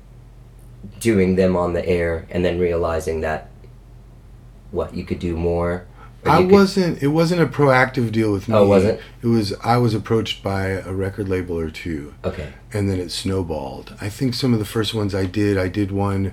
doing them on the air, and then realizing that what you could do more. or I you could- wasn't. It wasn't a proactive deal with me. Oh, wasn't? It was. I was approached by a record label or two, Okay. and then it snowballed. I think some of the first ones I did, I did one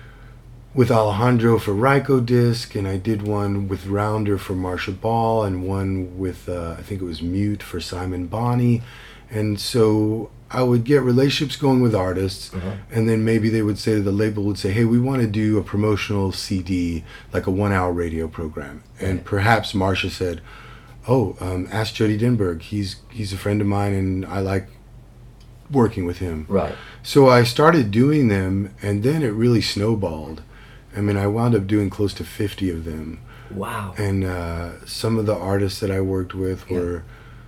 with Alejandro for Ryko Disc, and I did one with Rounder for Marsha Ball, and one with uh, I think it was Mute for Simon Bonney, and so I would get relationships going with artists, Uh-huh. and then maybe they would say, the label would say, hey, we want to do a promotional C D, like a one-hour radio program, and Right. perhaps Marsha said, oh, um, ask Jody Denberg. He's he's a friend of mine, and I like working with him. Right. So I started doing them, and then it really snowballed. I mean, I wound up doing close to fifty of them. Wow. And uh, some of the artists that I worked with Yeah. were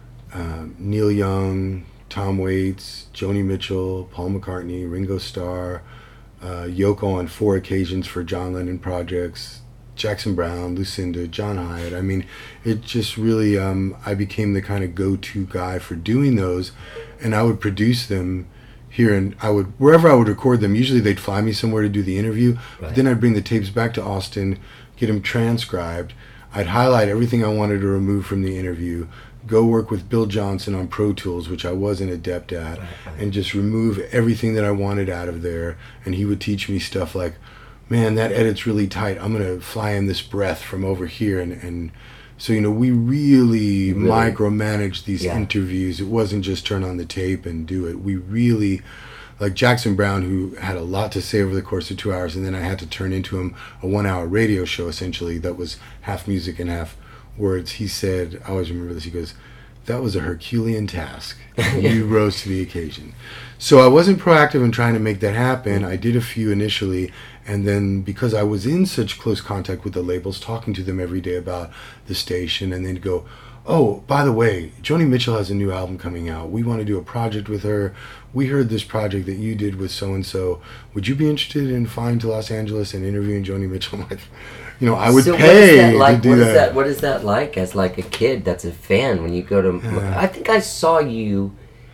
um, Neil Young, Tom Waits, Joni Mitchell, Paul McCartney, Ringo Starr, uh, Yoko on four occasions for John Lennon projects, Jackson Browne, Lucinda, John Hyatt. I mean, it just really, um, I became the kind of go-to guy for doing those, and I would produce them here, and I would, wherever I would record them, usually they'd fly me somewhere to do the interview, but Right. then I'd bring the tapes back to Austin, get them transcribed, I'd highlight everything I wanted to remove from the interview, go work with Bill Johnson on Pro Tools, which I wasn't adept at, Right, right. and just remove everything that I wanted out of there, and he would teach me stuff like, man, that edit's really tight, I'm going to fly in this breath from over here, and, and so, you know, we really, Really? micromanaged these Yeah. interviews. It wasn't just turn on the tape and do it. We really, like Jackson Browne, who had a lot to say over the course of two hours, and then I had to turn into him a one-hour radio show, essentially, that was half music and half words. He said, I always remember this, he goes, that was a Herculean task. You rose to the occasion. So I wasn't proactive in trying to make that happen. I did a few initially, and then because I was in such close contact with the labels, talking to them every day about the station, and then go, oh, by the way, Joni Mitchell has a new album coming out. We want to do a project with her. We heard this project that you did with so-and-so. Would you be interested in flying to Los Angeles and interviewing Joni Mitchell? Like, you know, I would so pay what is that like? to do what is that. that? What is that like as like a kid that's a fan when you go to? Yeah. I think I saw you.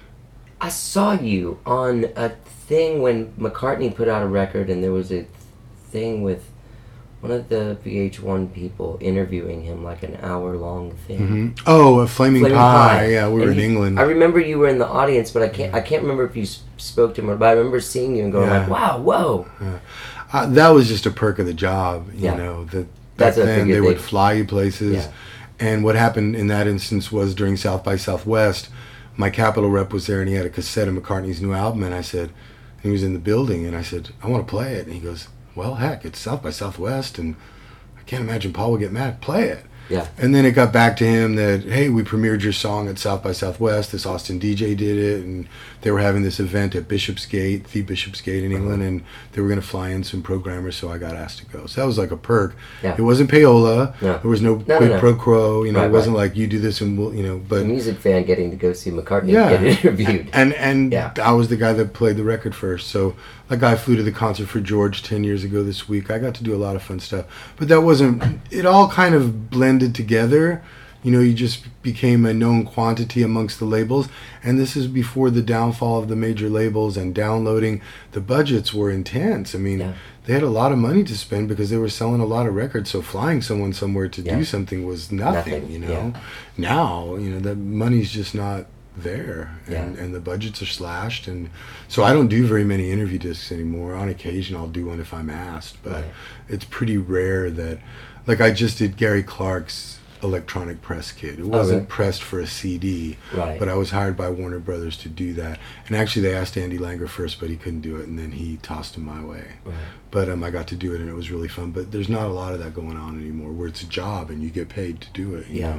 I saw you on a thing when McCartney put out a record, and there was a thing with one of the V H one people interviewing him, like an hour long thing. Mhm. Oh, a Flaming, Flaming Pie. Pie. Yeah, we were And in he- England. I remember you were in the audience, but I can't. I can't remember if you s- spoke to him, or, but I remember seeing you and going Yeah. like, "Wow, whoa!" Uh, that was just a perk of the job, you Yeah. know. That back That's what I then figured they would they'd- fly you places, Yeah. and what happened in that instance was during South by Southwest, my Capitol rep was there, and he had a cassette of McCartney's new album, and I said, he was in the building, and I said, I want to play it, and he goes, well, heck, it's South by Southwest, and I can't imagine Paul would get mad. Play it. Yeah. And then it got back to him that, hey, we premiered your song at South by Southwest. This Austin D J did it, and they were having this event at Bishopsgate, the Bishopsgate in England, and they were going to fly in some programmers, so I got asked to go. So that was like a perk. Yeah. It wasn't payola. No. There was no, No, quid no, no. pro quo. You know, Right, it wasn't right. like you do this and we'll, you know, A but music fan getting to go see McCartney yeah, get interviewed. and and Yeah. I was the guy that played the record first. So that guy flew to the concert for George ten years ago this week. I got to do a lot of fun stuff, but that wasn't. It all kind of blended together. You know, you just became a known quantity amongst the labels, and this is before the downfall of the major labels and downloading. The budgets were intense. I mean, Yeah. they had a lot of money to spend because they were selling a lot of records. So flying someone somewhere to Yeah. do something was nothing. Nothing, You know, yeah. now you know that money's just not there, and, Yeah. and the budgets are slashed, and so I don't do very many interview discs anymore. On occasion I'll do one if I'm asked, but Right. it's pretty rare that, like I just did Gary Clark's electronic press kit. It wasn't really? pressed for a C D, Right. but I was hired by Warner Brothers to do that, and actually they asked Andy Langer first, but he couldn't do it, and then he tossed him my way. Right. But um, I got to do it, and it was really fun. But there's not a lot of that going on anymore, where it's a job and you get paid to do it. You Yeah. know?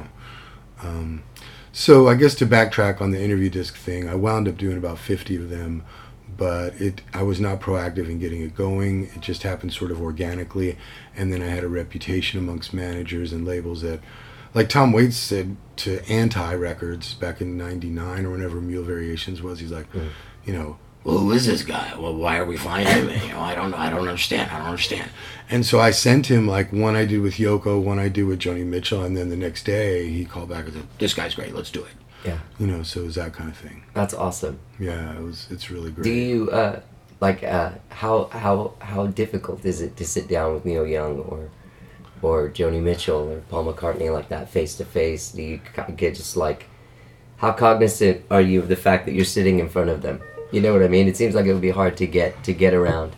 Um, so I guess to backtrack on the interview disc thing, I wound up doing about fifty of them, but it I was not proactive in getting it going. It just happened sort of organically, and then I had a reputation amongst managers and labels that, like Tom Waits said to Anti Records back in ninety-nine or whenever Mule Variations was, he's like, Mm. you know, well, who is this guy? Well, why are we flying him? You know, I don't know. I don't understand. I don't understand. And so I sent him like one I did with Yoko, one I did with Joni Mitchell, and then the next day he called back and said, "This guy's great. Let's do it." Yeah. You know, so it was that kind of thing. That's awesome. Yeah, it was. It's really great. Do you uh, like uh, how how how difficult is it to sit down with Neil Young or or Joni Mitchell or Paul McCartney like that face to face? Do you ca- get just like how cognizant are you of the fact that you're sitting in front of them? You know what I mean? It seems like it would be hard to get to get around.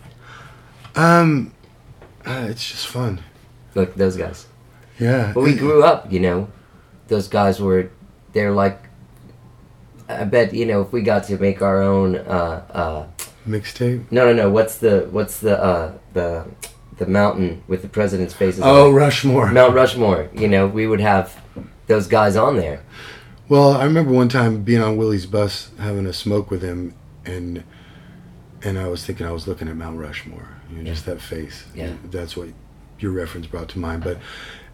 Um, uh, it's just fun. Like those guys. Yeah. But we grew up, you know. Those guys were, they're like. I bet you know if we got to make our own. Uh, uh, Mixtape. no, no, no. What's the what's the uh, the the mountain with the president's faces? Oh, on it? Rushmore. Mount Rushmore. You know, we would have those guys on there. Well, I remember one time being on Willie's bus, having a smoke with him, and and I was thinking I was looking at Mount Rushmore. You know, Yeah. just that face. Yeah. That's what your reference brought to mind. But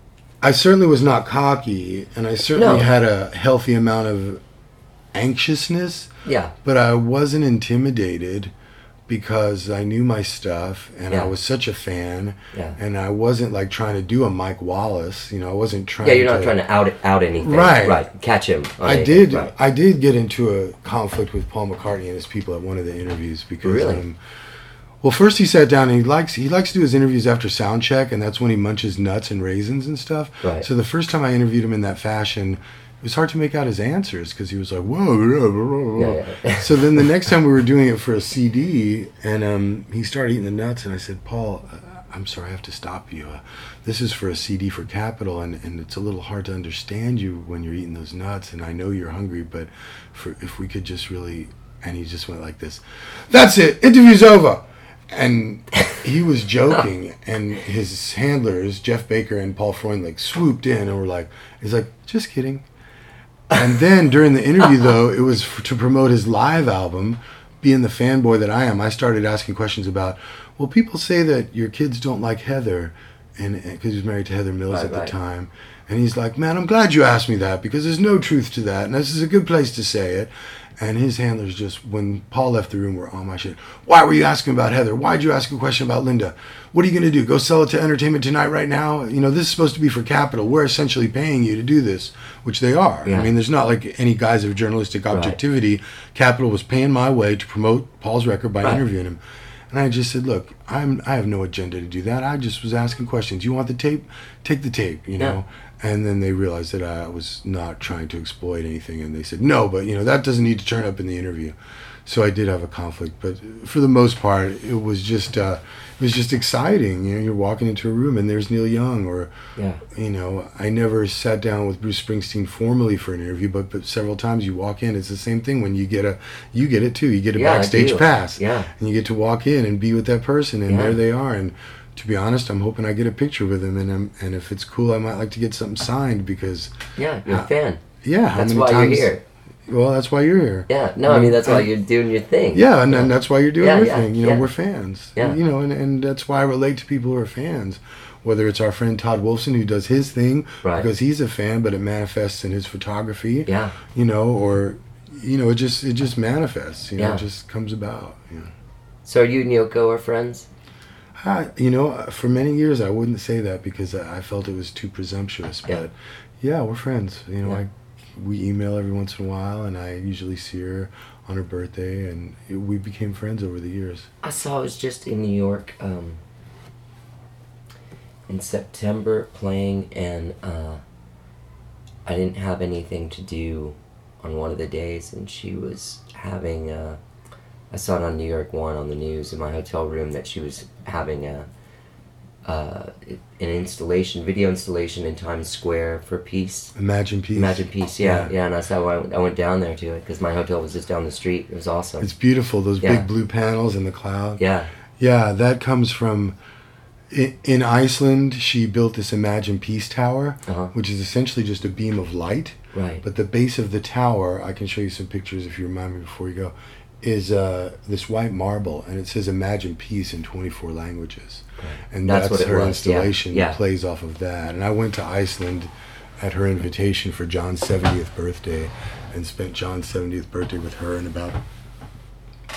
I certainly was not cocky, and I certainly No. had a healthy amount of anxiousness, Yeah, but I wasn't intimidated because I knew my stuff, and Yeah. I was such a fan, Yeah. and I wasn't like trying to do a Mike Wallace. You know, I wasn't trying. yeah. You're not to, trying to out out anything. Right. Right. Catch him. on I anything. did. Right. I did get into a conflict with Paul McCartney and his people at one of the interviews because. Really? Um, well, first he sat down and he likes he likes to do his interviews after sound check, and that's when he munches nuts and raisins and stuff. Right. So the first time I interviewed him in that fashion, it was hard to make out his answers because he was like, "Whoa." Blah, blah, blah. Yeah, yeah. So then the next time we were doing it for a C D, and um, he started eating the nuts, and I said, "Paul, uh, I'm sorry, I have to stop you. Uh, this is for a C D for Capitol, and, and it's a little hard to understand you when you're eating those nuts, and I know you're hungry, but for if we could just really..." And he just went like this, "That's it, interview's over." And he was joking, and his handlers, Jeff Baker and Paul Freundlich, swooped in and were like, he's like, "Just kidding." And then during the interview, though, it was for, to promote his live album. Being the fanboy that I am, I started asking questions about, well, people say that your kids don't like Heather, and because he was married to Heather Mills Right, at the right. time. And he's like, "Man, I'm glad you asked me that because there's no truth to that, and this is a good place to say it." And his handlers just, when Paul left the room, were on my shit. "Why were you asking about Heather? Why'd you ask a question about Linda? What are you going to do? Go sell it to Entertainment Tonight right now? You know, this is supposed to be for Capitol. We're essentially paying you to do this," which they are. Yeah. I mean, there's not like any guise of journalistic objectivity. Capitol was paying my way to promote Paul's record by Right. interviewing him. And I just said, "Look, I'm I have no agenda to do that. I just was asking questions. You want the tape? Take the tape, you know." And then they realized that I was not trying to exploit anything, and they said, "No, but you know that doesn't need to turn up in the interview." So I did have a conflict, but for the most part, it was just uh, it was just exciting. You know, you're walking into a room and there's Neil Young, or Yeah. you know, I never sat down with Bruce Springsteen formally for an interview, but but several times you walk in, it's the same thing when you get a you get it too. You get a Yeah, I backstage do. pass, Yeah. and you get to walk in and be with that person, and Yeah. there they are. And to be honest, I'm hoping I get a picture with him, and I'm, and if it's cool, I might like to get something signed because Yeah. You're a Uh, fan. yeah, how That's many why times, you're here. Well, that's why you're here. Yeah. No, I mean that's why And- you're doing your thing. Yeah, and, and that's why you're doing Yeah, your yeah, thing. You know, yeah. we're fans. Yeah. You know, and, and that's why I relate to people who are fans. Whether it's our friend Todd Wolfson who does his thing Right. because he's a fan, but it manifests in his photography. Yeah. You know, or you know, it just it just manifests. You know, Yeah. it just comes about. You know. So are you and Yoko are friends? I, you know, for many years I wouldn't say that because I I felt it was too presumptuous. Yeah. But yeah, we're friends. You know, Yeah. I we email every once in a while, and I usually see her on her birthday, and it, we became friends over the years. I saw I was just in New York um, in September playing, and uh, I didn't have anything to do on one of the days, and she was having. Uh, I saw it on New York One on the news in my hotel room that she was having a uh, an installation, video installation in Times Square for Peace. Imagine Peace. Imagine Peace, yeah, Yeah. yeah, and that's how I went, I went down there to it because my hotel was just down the street. It was awesome. It's beautiful, those Yeah. big blue panels in the cloud. yeah, Yeah, that comes from. i- In Iceland, she built this Imagine Peace Tower, Uh-huh. which is essentially just a beam of light. right. But the base of the tower, I can show you some pictures if you remind me before you go, is uh, this white marble, and it says Imagine Peace in twenty-four languages. And That's that's, what it her was, yeah, installation yeah. plays off of that. And I went to Iceland at her invitation for John's seventieth birthday and spent John's seventieth birthday with her and about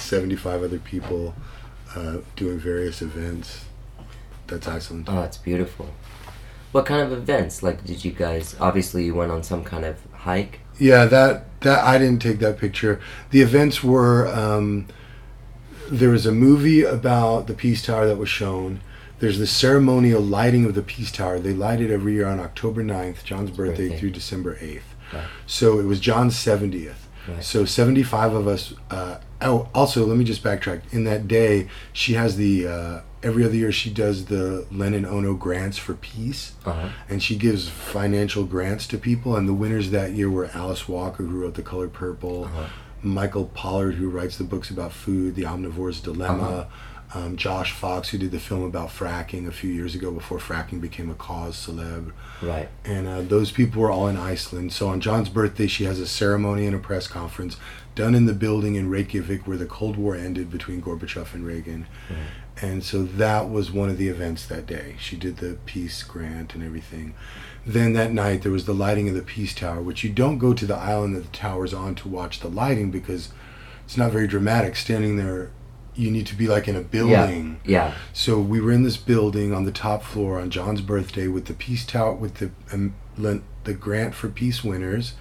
seventy-five other people uh, doing various events. That's excellent. Oh, it's beautiful. What kind of events? Like, did you guys, obviously you went on some kind of hike? Yeah, that, that I didn't take that picture. The events were, um, there was a movie about the Peace Tower that was shown. There's the ceremonial lighting of the Peace Tower. They light it every year on October ninth, John's birthday, birthday. through December eighth. Right. So it was John's seventieth. Right. So seventy-five of us, uh, oh, also, let me just backtrack. In that day, she has the, uh, every other year she does the Lennon Ono grants for peace. Uh-huh. And she gives financial grants to people. And the winners that year were Alice Walker, who wrote The Color Purple, Uh-huh. Michael Pollard, who writes the books about food, The Omnivore's Dilemma, um, Josh Fox, who did the film about fracking a few years ago before fracking became a cause célèbre. Right. And uh, those people were all in Iceland. So on John's birthday, she has a ceremony and a press conference done in the building in Reykjavik where the Cold War ended between Gorbachev and Reagan. Right. And so that was one of the events that day. She did the peace grant and everything. Then that night there was the lighting of the Peace Tower, which you don't go to the island that the tower's on to watch the lighting because it's not very dramatic. Standing there, you need to be like in a building. Yeah. Yeah. So we were in this building on the top floor on John's birthday with the Peace Tower, with the um, le- the grant for peace winners,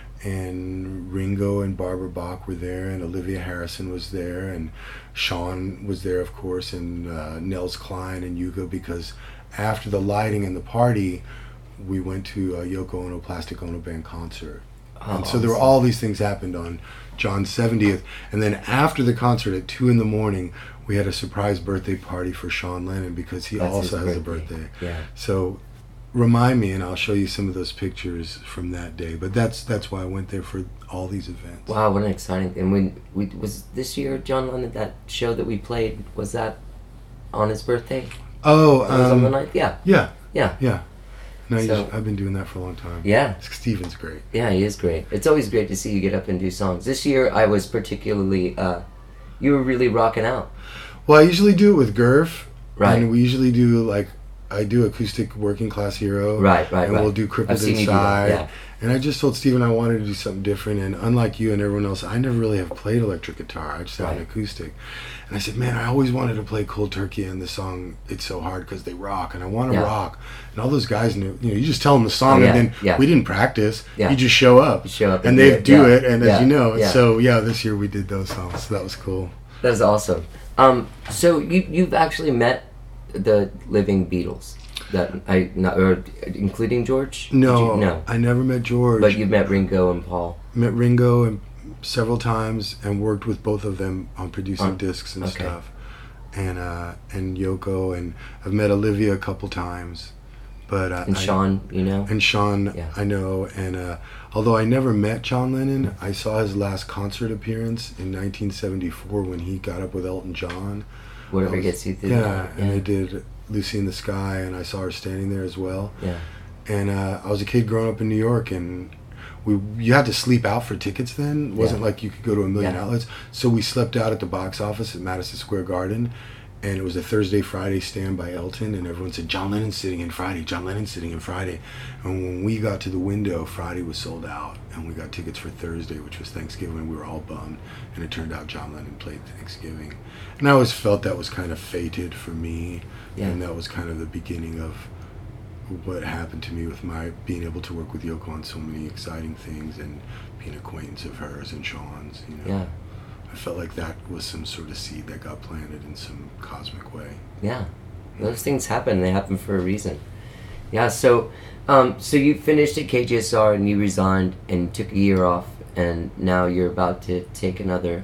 and Ringo and Barbara Bach were there, and Olivia Harrison was there, and Sean was there, of course, and uh, Nels Klein and Yugo, because after the lighting and the party, we went to a Yoko Ono Plastic Ono Band concert. Oh, and so there were all these things happened on John's seventieth, and then after the concert at two in the morning, we had a surprise birthday party for Sean Lennon because he That's also his has a birthday. birthday. Yeah. So remind me, and I'll show you some of those pictures from that day. But that's that's why I went there for all these events. Wow, what an exciting thing. When we was this year, John Lennon, that show that we played, was that on his birthday? Oh, That was on the um, ninth? Yeah. yeah, Yeah. yeah. No, you So- just, I've been doing that for a long time. Yeah. Steven's great. Yeah, he is great. It's always great to see you get up and do songs. This year, I was particularly, uh, you were really rocking out. Well, I usually do it with Gurf. Right. And we usually do, like, I do acoustic Working Class Hero. Right, right, And right. we'll do Crippled I've seen you do that, Inside. yeah. And I just told Steven I wanted to do something different. And unlike you and everyone else, I never really have played electric guitar. I just have an Right. acoustic. And I said, man, I always wanted to play Cold Turkey and the song It's So Hard because they rock. And I want to Yeah. rock. And all those guys knew, you know, you just tell them the song Oh, yeah, and then yeah. we didn't practice. Yeah. You just show up. You show up And and they do it, do yeah. it. And Yeah, as you know, yeah. so yeah, this year we did those songs. So that was cool. That is awesome. Um, so you, you've actually met the living Beatles, that I, not, or including George? Did No, you- no. I never met George. But you've met Ringo and Paul. Met Ringo and several times and worked with both of them on producing On- discs and okay. stuff. And uh, and Yoko, and I've met Olivia a couple times. But uh, And I- Sean, you know? and Sean, Yeah. I know. And uh, although I never met John Lennon, I saw his last concert appearance in nineteen seventy-four when he got up with Elton John. Whatever I was- gets you through Yeah, that. and they did Lucy in the Sky, and I saw her standing there as well. Yeah. And uh, I was a kid growing up in New York, and we you had to sleep out for tickets then. It wasn't Yeah. like you could go to a million Yeah. outlets. So we slept out at the box office at Madison Square Garden, and it was a Thursday, Friday stand by Elton, and everyone said, John Lennon's sitting in Friday, John Lennon's sitting in Friday. And when we got to the window, Friday was sold out, and we got tickets for Thursday, which was Thanksgiving, and we were all bummed. And it turned out John Lennon played Thanksgiving. And I always felt that was kind of fated for me, Yeah. and that was kind of the beginning of what happened to me with my being able to work with Yoko on so many exciting things and being acquaintance of hers and Sean's, you know. Yeah. I felt like that was some sort of seed that got planted in some cosmic way. Yeah. Those things happen. They happen for a reason. Yeah, so um, so you finished at K G S R and you resigned and took a year off, and now you're about to take another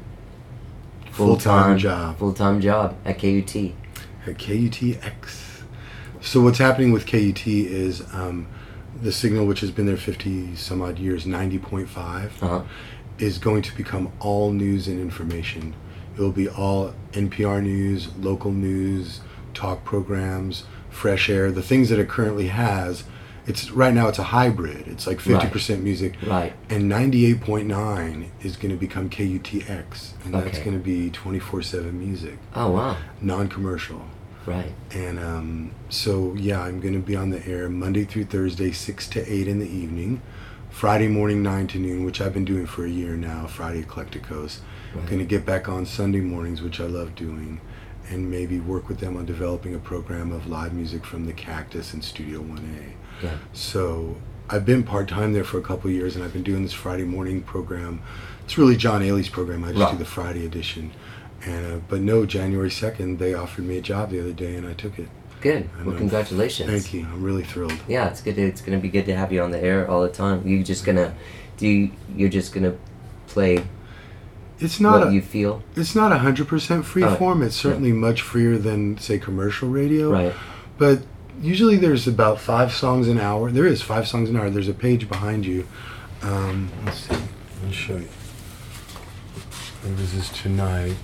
Full-time job. Full-time job at K U T. At K U T X. So what's happening with K U T is um, the signal, which has been there fifty some odd years, ninety point five, Uh-huh. is going to become all news and information. It will be all N P R news, local news, talk programs, fresh air, the things that it currently has. It's right now it's a hybrid. It's like fifty percent music. Right. And ninety-eight point nine is going to become K U T X, and that's Okay. going to be twenty-four seven music, Oh, wow. non-commercial. Right. And um, so, yeah, I'm going to be on the air Monday through Thursday, six to eight in the evening, Friday morning nine to noon, which I've been doing for a year now, Friday Eclecticos. Right. Going to get back on Sunday mornings, which I love doing, and maybe work with them on developing a program of live music from the Cactus and Studio one A. Yeah. So I've been part-time there for a couple of years, and I've been doing this Friday morning program. It's really John Ailey's program. I just Right. do the Friday edition. And uh, but no, January second, they offered me a job the other day, and I took it. Good. And Well, I'm- congratulations. Thank you. I'm really thrilled. Yeah, it's good. To, it's gonna be good to have you on the air all the time. You just gonna do. You, you're just gonna play It's not what a, you feel. it's not a hundred percent free Oh, form. It's certainly much freer than say commercial radio. Right. But usually there's about five songs an hour. There is five songs an hour. There's a page behind you. Um, let's see. Let me show you. There was this tonight.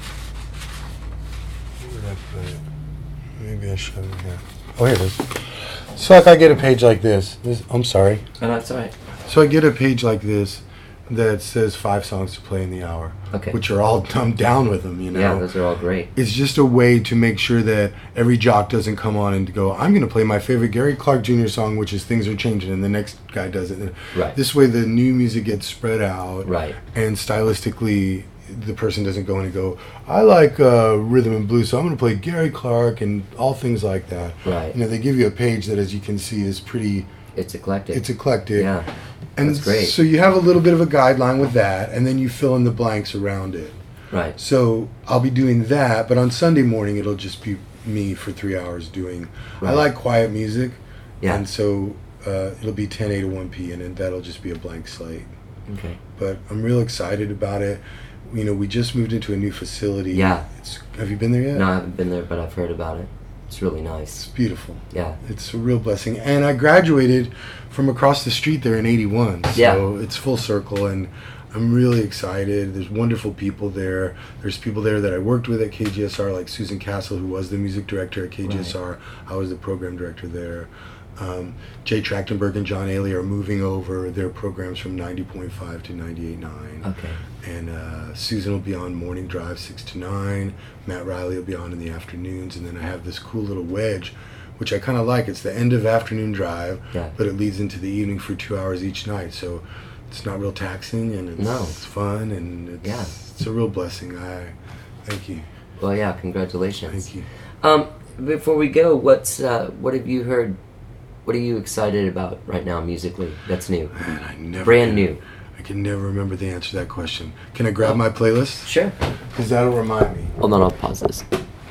Where did I put it? Maybe I showed it here. Oh, here it is. So like I get a page like this. this I'm sorry. Oh, that's all right. So I get a page like this that says five songs to play in the hour. Okay. Which are all, I'm down with them, you know. Yeah, those are all great. It's just a way to make sure that every jock doesn't come on and go, I'm going to play my favorite Gary Clark Junior song, which is Things Are Changing, and the next guy does it. Right. This way the new music gets spread out. Right. And stylistically, the person doesn't go in and go, I like uh, rhythm and blues, so I'm going to play Gary Clark and all things like that. Right. You know, they give you a page that, as you can see, is pretty... It's eclectic. It's eclectic. Yeah. And That's great. so you have a little bit of a guideline with that, and then you fill in the blanks around it. Right. So I'll be doing that, but on Sunday morning it'll just be me for three hours doing. I Right. like quiet music, Yeah. and so uh, it'll be ten A to one P, and then that'll just be a blank slate. Okay. But I'm real excited about it. You know, we just moved into a new facility. Yeah. It's, have you been there yet? No, I haven't been there, but I've heard about it. It's really nice. It's beautiful. Yeah. It's a real blessing. And I graduated from across the street there in eighty-one. So Yeah. it's full circle, and I'm really excited. There's wonderful people there. There's people there that I worked with at K G S R, like Susan Castle, who was the music director at K G S R. I was the program director there. Um, Jay Trachtenberg and John Ailey are moving over their programs from ninety point five to ninety-eight point nine. Okay. And uh, Susan will be on morning drive six to nine. Matt Riley will be on in the afternoons. And then I have this cool little wedge, which I kind of like. It's the end of afternoon drive, Yeah. but it leads into the evening for two hours each night. So it's not real taxing, and it's, No. it's fun, and it's, Yeah. it's a real blessing. I Thank you. Well, yeah. Congratulations. Thank you. Um, before we go, what's uh, what have you heard? What are you excited about right now musically? That's new. Man, I never Brand can- new. I can never remember the answer to that question. Can I grab my playlist? Sure. Because that'll remind me. Hold on, I'll pause this.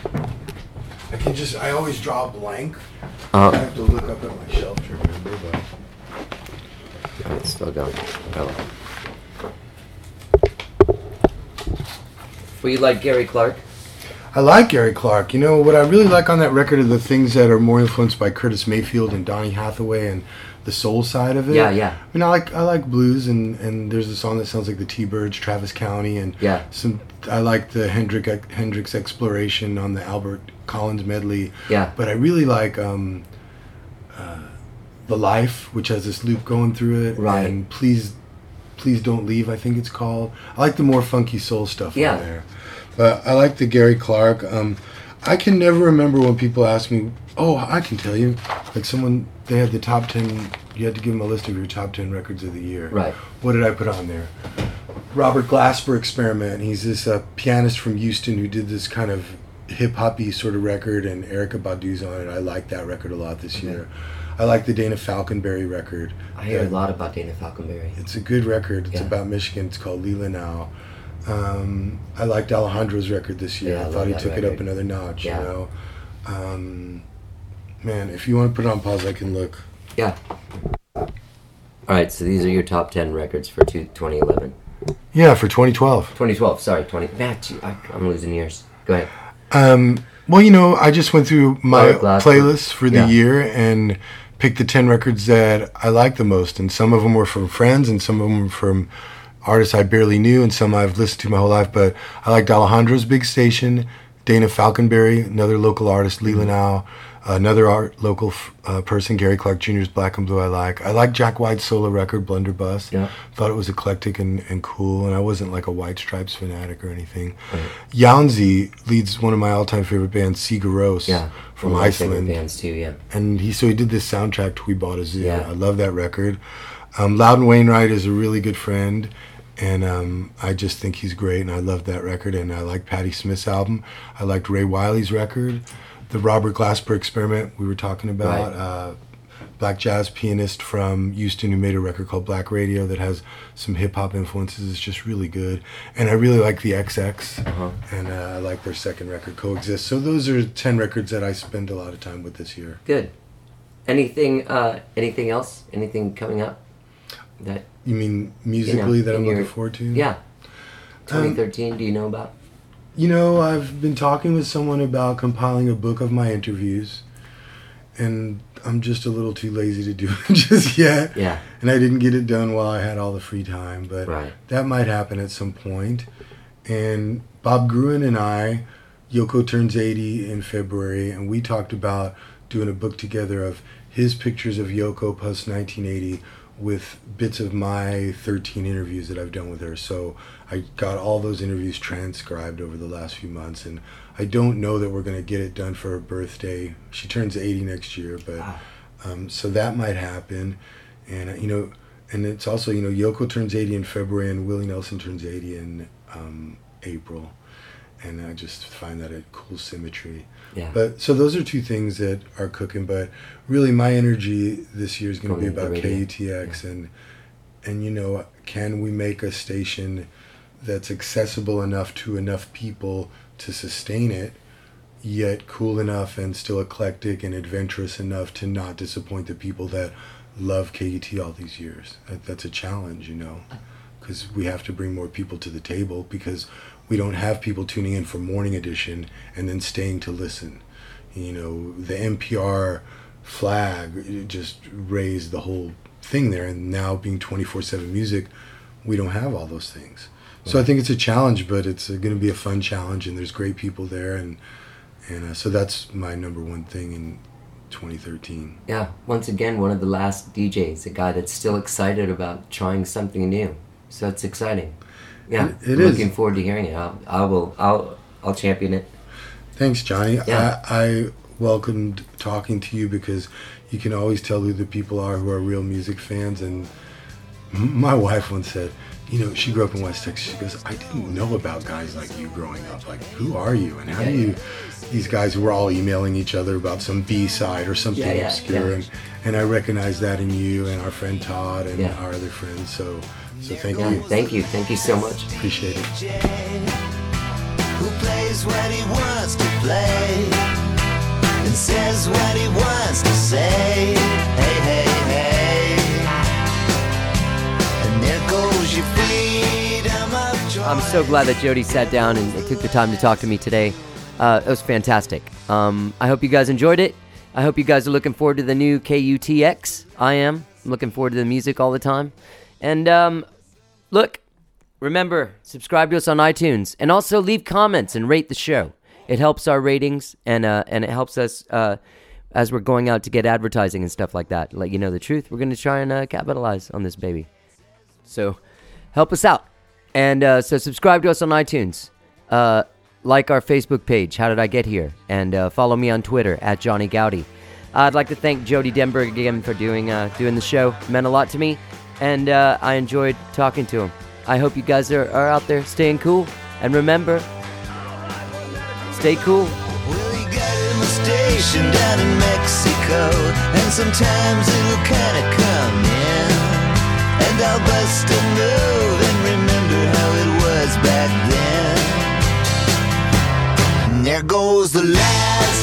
I can just, I always draw a blank. I Uh, have to look up at my shelf to remember, but. oh, it's still going. Oh. Well, you like Gary Clark? I like Gary Clark. You know, what I really like on that record are the things that are more influenced by Curtis Mayfield and Donny Hathaway and the soul side of it. Yeah, yeah. I mean, I like I like blues, and, and there's a song that sounds like the T-Birds, Travis County, and Yeah. some. I like the Hendrix Hendrix Exploration on the Albert Collins medley. Yeah. But I really like um, uh, The Life, which has this loop going through it. Right. And Please, Please Don't Leave, I think it's called. I like the more funky soul stuff Yeah. on there. But I like the Gary Clark. Um, I can never remember when people ask me, oh, I can tell you. Like someone, they had the top ten, you had to give them a list of your top ten records of the year. Right. What did I put on there? Robert Glasper Experiment. He's this uh, pianist from Houston who did this kind of hip-hoppy sort of record, and Erykah Badu's on it. I like that record a lot this Okay. year. I like the Dana Falconberry record. I hear a that- lot about Dana Falconberry. It's a good record. It's Yeah. about Michigan. It's called Lila Now. Um, I liked Alejandro's record this year. Yeah, I I love thought he that took it record. up another notch, Yeah. you know. Um, man, if you want to put it on pause, I can look. Yeah. All right, so these are your top ten records for two, twenty eleven. Yeah, for twenty twelve. twenty twelve, sorry, twenty. Man, gee, I, I'm losing years. Go ahead. Um, well, you know, I just went through my Robert Glasper. playlist for the Yeah. year and picked the ten records that I like the most. And some of them were from friends, and some of them were from artists I barely knew, and some I've listened to my whole life. But I liked Alejandro's Big Station, Dana Falconberry, another local artist, Lila Now, another art, local f- uh, person, Gary Clark Junior's Black and Blue I like. I like Jack White's solo record, Blunderbuss. Yeah. Thought it was eclectic and, and cool, and I wasn't like a White Stripes fanatic or anything. Right. Yaunzi leads one of my all-time favorite bands, Sigur Rós, Yeah. from One of my favorite Iceland. bands too, yeah. And he so he did this soundtrack to We Bought a Zoo. Yeah. I love that record. Um, Loudon Wainwright is a really good friend, and um, I just think he's great, and I love that record, and I like Patti Smith's album. I liked Ray Wiley's record, the Robert Glasper Experiment we were talking about, Right. uh, black jazz pianist from Houston who made a record called Black Radio that has some hip-hop influences. It's just really good. And I really like the X X, Uh-huh. and uh, I like their second record, Coexist. So those are ten records that I spend a lot of time with this year. Good. Anything? Uh, anything else? Anything coming up? That You mean musically you know, that I'm in your- looking forward to? Yeah. twenty thirteen. do you know about? You know, I've been talking with someone about compiling a book of my interviews, and I'm just a little too lazy to do it just yet. Yeah. And I didn't get it done while I had all the free time, but Right. that might happen at some point. And Bob Gruen and I, Yoko turns eighty in February, and we talked about doing a book together of his pictures of Yoko post nineteen eighty with bits of my thirteen interviews that I've done with her. So I got all those interviews transcribed over the last few months, and I don't know that we're going to get it done for her birthday. She turns eighty next year, but Wow. um, so that might happen. And uh, you know, and it's also, you know, Yoko turns eighty in February, and Willie Nelson turns eighty in um, April, and I just find that a cool symmetry. Yeah. But so those are two things that are cooking. But really, my energy this year is going to be Going to the about radio. K U T X, and and you know, can we make a station that's accessible enough to enough people to sustain it, yet cool enough and still eclectic and adventurous enough to not disappoint the people that love K U T all these years. That, that's a challenge, you know, because we have to bring more people to the table, because we don't have people tuning in for morning edition and then staying to listen. You know, the N P R flag just raised the whole thing there, and now being twenty-four seven music, we don't have all those things. So I think it's a challenge, but it's going to be a fun challenge, and there's great people there, and and uh, so that's my number one thing in twenty thirteen. Yeah. Once again, one of the last D Js, a guy that's still excited about trying something new. So it's exciting. Yeah. It- it I'm is. looking forward to hearing it. I'll, I will. I'll. I'll champion it. Thanks, Johnny. Yeah. I, I welcomed talking to you because you can always tell who the people are who are real music fans. And m- my wife once said, you know, she grew up in West Texas. She goes, I didn't know about guys like you growing up. Like, who are you? And how do you, these guys who were all emailing each other about some B-side or something Yeah, yeah, obscure. yeah. And, and I recognize that in you and our friend Todd and Yeah. our other friends. So, so thank Yeah. you. Thank you. Thank you so much. Appreciate it. Who plays what he wants to play and says what he wants to say. Hey, hey, hey. And there goes your freedom of choice. I'm so glad that Jody sat down and took the time to talk to me today. Uh, it was fantastic. Um, I hope you guys enjoyed it. I hope you guys are looking forward to the new K U T X. I am. I'm looking forward to the music all the time. And um, look, remember, subscribe to us on iTunes, and also leave comments and rate the show. It helps our ratings, and uh, and it helps us uh, as we're going out to get advertising and stuff like that. Let you know the truth. We're going to try and uh, capitalize on this baby. So help us out. And uh, so subscribe to us on iTunes. Uh, like our Facebook page, How Did I Get Here? And uh, follow me on Twitter, at Johnny Gowdy. I'd like to thank Jody Denberg again for doing uh, doing the show. It meant a lot to me, and uh, I enjoyed talking to him. I hope you guys are, are out there staying cool. And remember, stay cool. Well, you got him a station down in Mexico, and sometimes it'll kinda come in, and I'll bust a move and remember how it was back then. And there goes the last